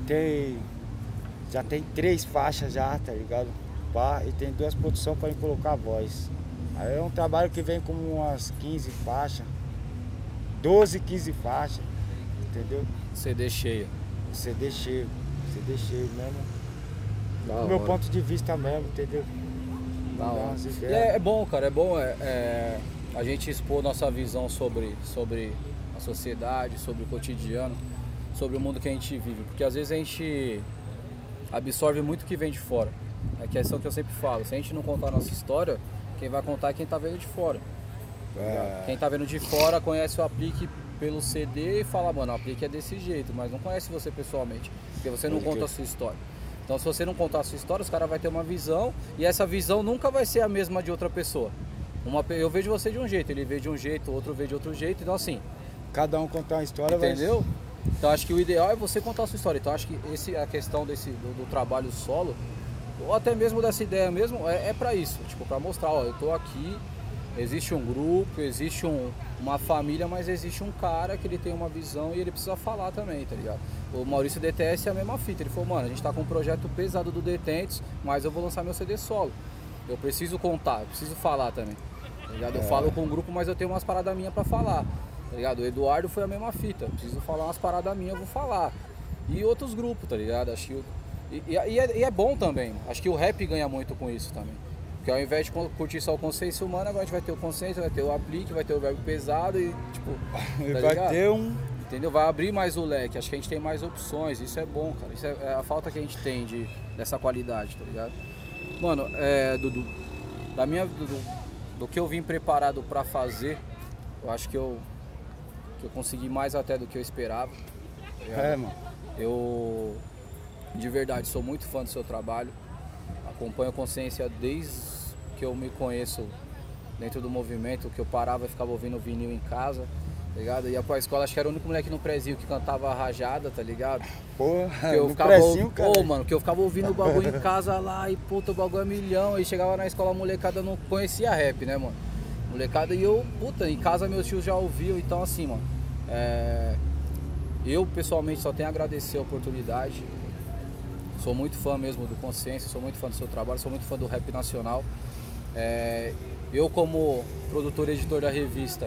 Speaker 2: já tem 3 faixas já, tá ligado? Pá, e tem 2 produções pra colocar a voz. Aí é um trabalho que vem com umas 15 faixas, 12, 15 faixas, entendeu?
Speaker 1: CD cheio.
Speaker 2: CD cheio mesmo.
Speaker 3: Da
Speaker 2: Do meu
Speaker 3: hora.
Speaker 2: ponto de vista mesmo, entendeu?
Speaker 1: Da
Speaker 2: Dá
Speaker 1: hora.
Speaker 2: umas
Speaker 1: E
Speaker 2: ideias.
Speaker 1: é bom, cara, é bom a gente expor nossa visão sobre a sociedade, sobre o cotidiano, sobre o mundo que a gente vive. Porque às vezes a gente absorve muito o que vem de fora. É a questão que eu sempre falo, se a gente não contar a nossa história, quem vai contar é quem tá vendo de fora. Quem tá vendo de fora conhece o Aplique pelo CD e fala, mano, o Aplique é desse jeito, mas não conhece você pessoalmente, porque você não conta a sua história. Então se você não contar a sua história, os caras vão ter uma visão, e essa visão nunca vai ser a mesma de outra pessoa. Eu vejo você de um jeito, ele vê de um jeito, outro vê de outro jeito, então assim,
Speaker 2: Cada um contar uma história,
Speaker 1: entendeu? Então acho que o ideal é você contar a sua história. Então acho que a questão do trabalho solo, ou até mesmo dessa ideia mesmo, é pra isso, tipo, pra mostrar, ó, eu tô aqui, existe um grupo, existe uma família, mas existe um cara que ele tem uma visão e ele precisa falar também, tá ligado? O Maurício DTS é a mesma fita, ele falou, mano, a gente tá com um projeto pesado do Detentes, mas eu vou lançar meu CD solo. Eu preciso contar, eu preciso falar também, tá ligado? Eu falo com o grupo, mas eu tenho umas paradas minhas pra falar, tá ligado? O Eduardo foi a mesma fita, eu preciso falar umas paradas minhas, eu vou falar. E outros grupos, tá ligado? Acho que é bom também, acho que o rap ganha muito com isso também. Porque ao invés de curtir só o consciência humana, agora a gente vai ter o consciência, vai ter o Aplique, vai ter o verbo pesado e tipo, tá
Speaker 2: vai
Speaker 1: ligado?
Speaker 2: ter um.
Speaker 1: Entendeu? Vai abrir mais o leque, acho que a gente tem mais opções, isso é bom, cara. Isso é a falta que a gente tem dessa qualidade, tá ligado? Mano, do que eu vim preparado pra fazer, eu acho que eu consegui mais até do que eu esperava. Tá ligado?
Speaker 2: Mano.
Speaker 1: Eu, de verdade, sou muito fã do seu trabalho. Acompanho a Consciência desde que eu me conheço dentro do movimento, que eu parava e ficava ouvindo vinil em casa, tá ligado? Ia pra escola, acho que era o único moleque no prezinho que cantava rajada, tá ligado?
Speaker 2: Porra,
Speaker 1: Que eu
Speaker 2: no
Speaker 1: ficava,
Speaker 2: prezinho, cara.
Speaker 1: mano, que eu ficava ouvindo o bagulho em casa lá e puta, o bagulho é milhão. Aí chegava na escola, a molecada não conhecia rap, né, mano? Molecada, e eu, puta, em casa meus tios já ouviam, então assim, mano, eu pessoalmente só tenho a agradecer a oportunidade. Sou muito fã mesmo do Consciência, sou muito fã do seu trabalho, sou muito fã do rap nacional. Eu como produtor e editor da revista,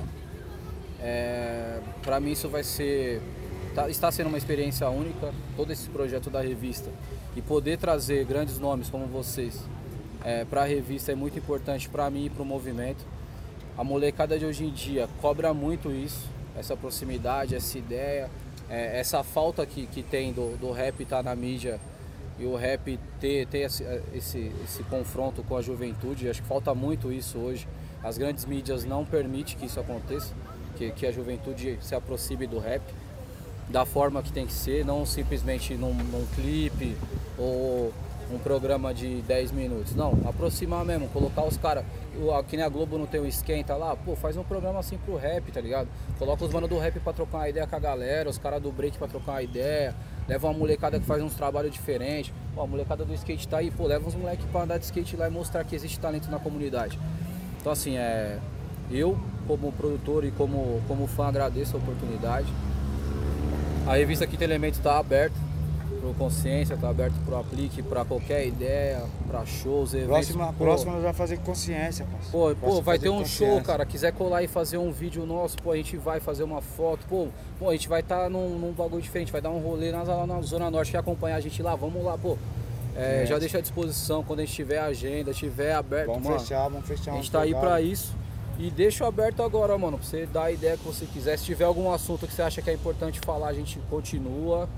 Speaker 1: pra mim isso vai ser, está sendo uma experiência única, todo esse projeto da revista. E poder trazer grandes nomes como vocês pra revista é muito importante pra mim e pro movimento. A molecada de hoje em dia cobra muito isso, essa proximidade, essa ideia, essa falta que tem do rap estar na mídia. E o rap ter esse confronto com a juventude, acho que falta muito isso hoje. As grandes mídias não permitem que isso aconteça, que a juventude se aproxime do rap da forma que tem que ser, não simplesmente num clipe ou um programa de 10 minutos. Não, aproximar mesmo, colocar os caras, que nem a Globo não tem o esquenta lá, pô, faz um programa assim pro rap, tá ligado? Coloca os manos do rap pra trocar uma ideia com a galera, os caras do break pra trocar uma ideia. Leva uma molecada que faz uns trabalhos diferentes. Pô, a molecada do skate tá aí, pô, leva uns moleques pra andar de skate lá e mostrar que existe talento na comunidade. Então assim, eu como produtor e como fã agradeço a oportunidade. A revista Quinto Elemento está aberta pro Consciência, está aberta pro Aplique, para qualquer ideia, para shows, eventos.
Speaker 2: Próxima nós vamos fazer Consciência, parceiro.
Speaker 1: Pô, vai ter um show, cara. Quiser colar e fazer um vídeo nosso, pô, a gente vai fazer uma foto. Pô, a gente vai estar num bagulho diferente, vai dar um rolê na Zona Norte. Quer acompanhar a gente lá? Vamos lá, pô. Já deixa à disposição quando a gente tiver a agenda, tiver aberto,
Speaker 2: vamos
Speaker 1: mano.
Speaker 2: Vamos fechar.
Speaker 1: A gente tá aí pra isso. E deixa aberto agora, mano, pra você dar a ideia que você quiser. Se tiver algum assunto que você acha que é importante falar, a gente continua.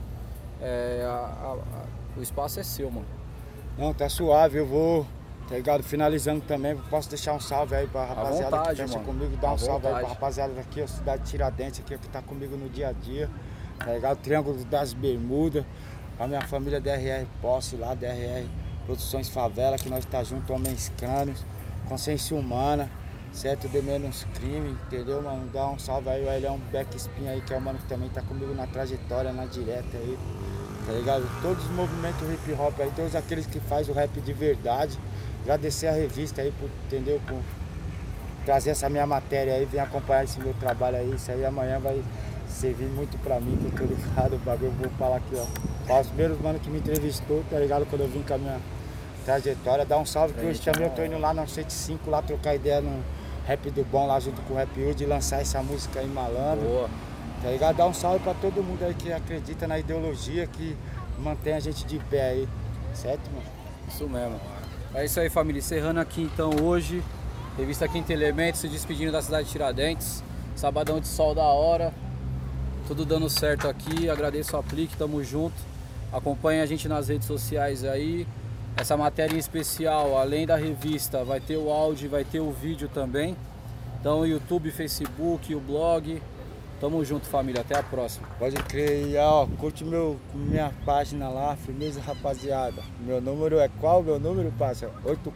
Speaker 1: O espaço é seu, mano.
Speaker 2: Não, tá suave, eu vou, tá ligado? Finalizando também, posso deixar um salve aí pra rapaziada
Speaker 1: vontade,
Speaker 2: que fecha
Speaker 1: mano.
Speaker 2: comigo, dar
Speaker 1: À
Speaker 2: um salve
Speaker 1: vontade.
Speaker 2: aí pra rapaziada daqui, ó, cidade de Tiradentes aqui, que tá comigo no dia a dia, tá ligado? Triângulo das Bermudas, a minha família DRR Posse lá, DRR Produções Favela, que nós tá junto, Homens Crânios, Consciência Humana, certo? De Menos Crime, entendeu, mano? Dá um salve aí, o Elião Backspin aí, que é o mano que também tá comigo na trajetória, na direta aí. Tá ligado? Todos os movimentos hip hop aí, todos aqueles que fazem o rap de verdade. Agradecer a revista aí, entendeu? Por trazer essa minha matéria aí, vir acompanhar esse meu trabalho aí. Isso aí amanhã vai servir muito pra mim, que eu tô ligado. O bagulho, eu vou falar aqui, ó. Para os primeiros mano que me entrevistou, tá ligado? Quando eu vim com a minha trajetória. Dá um salve que hoje também eu tô indo lá no 105, lá trocar ideia no Rap do Bom, lá junto com o Rap Hood, lançar essa música aí, Malandro.
Speaker 1: Boa.
Speaker 2: Tá ligado? Dá um salve pra todo mundo aí que acredita na ideologia, que mantém a gente de pé aí, certo, mano?
Speaker 1: Isso mesmo. É isso aí, família. Encerrando aqui então hoje, revista Quinto Elemento, se despedindo da cidade de Tiradentes. Sabadão de sol da hora. Tudo dando certo aqui. Agradeço o Aplique, tamo junto. Acompanhe a gente nas redes sociais aí. Essa matéria em especial, além da revista, vai ter o áudio, vai ter o vídeo também. Então, YouTube, Facebook, o blog. Tamo junto, família. Até a próxima.
Speaker 2: Pode crer. E ó, curte minha página lá, firmeza, rapaziada. Meu número é qual? Meu número, parça?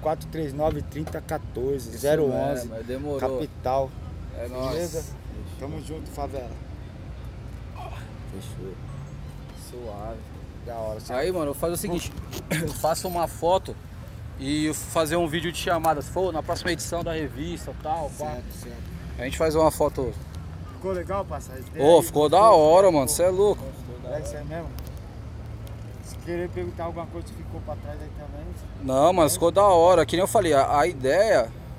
Speaker 2: 8439-3014, 011.
Speaker 1: Demorou.
Speaker 2: Capital.
Speaker 1: É
Speaker 2: Beleza?
Speaker 1: nóis.
Speaker 2: Tamo junto, favela.
Speaker 1: Fechou. Suave.
Speaker 2: Da hora.
Speaker 1: Aí, mano, eu faço o seguinte. Eu faço uma foto e eu fazer um vídeo de chamada. Se for na próxima edição da revista e tal. Pá.
Speaker 2: Certo.
Speaker 1: A gente faz uma foto.
Speaker 2: Ficou legal, parça?
Speaker 1: Ficou da hora, mano. Você é louco.
Speaker 2: É isso aí mesmo? Se querer perguntar alguma coisa que ficou pra trás aí também.
Speaker 1: Não, mas ficou da hora. Que nem eu falei, a ideia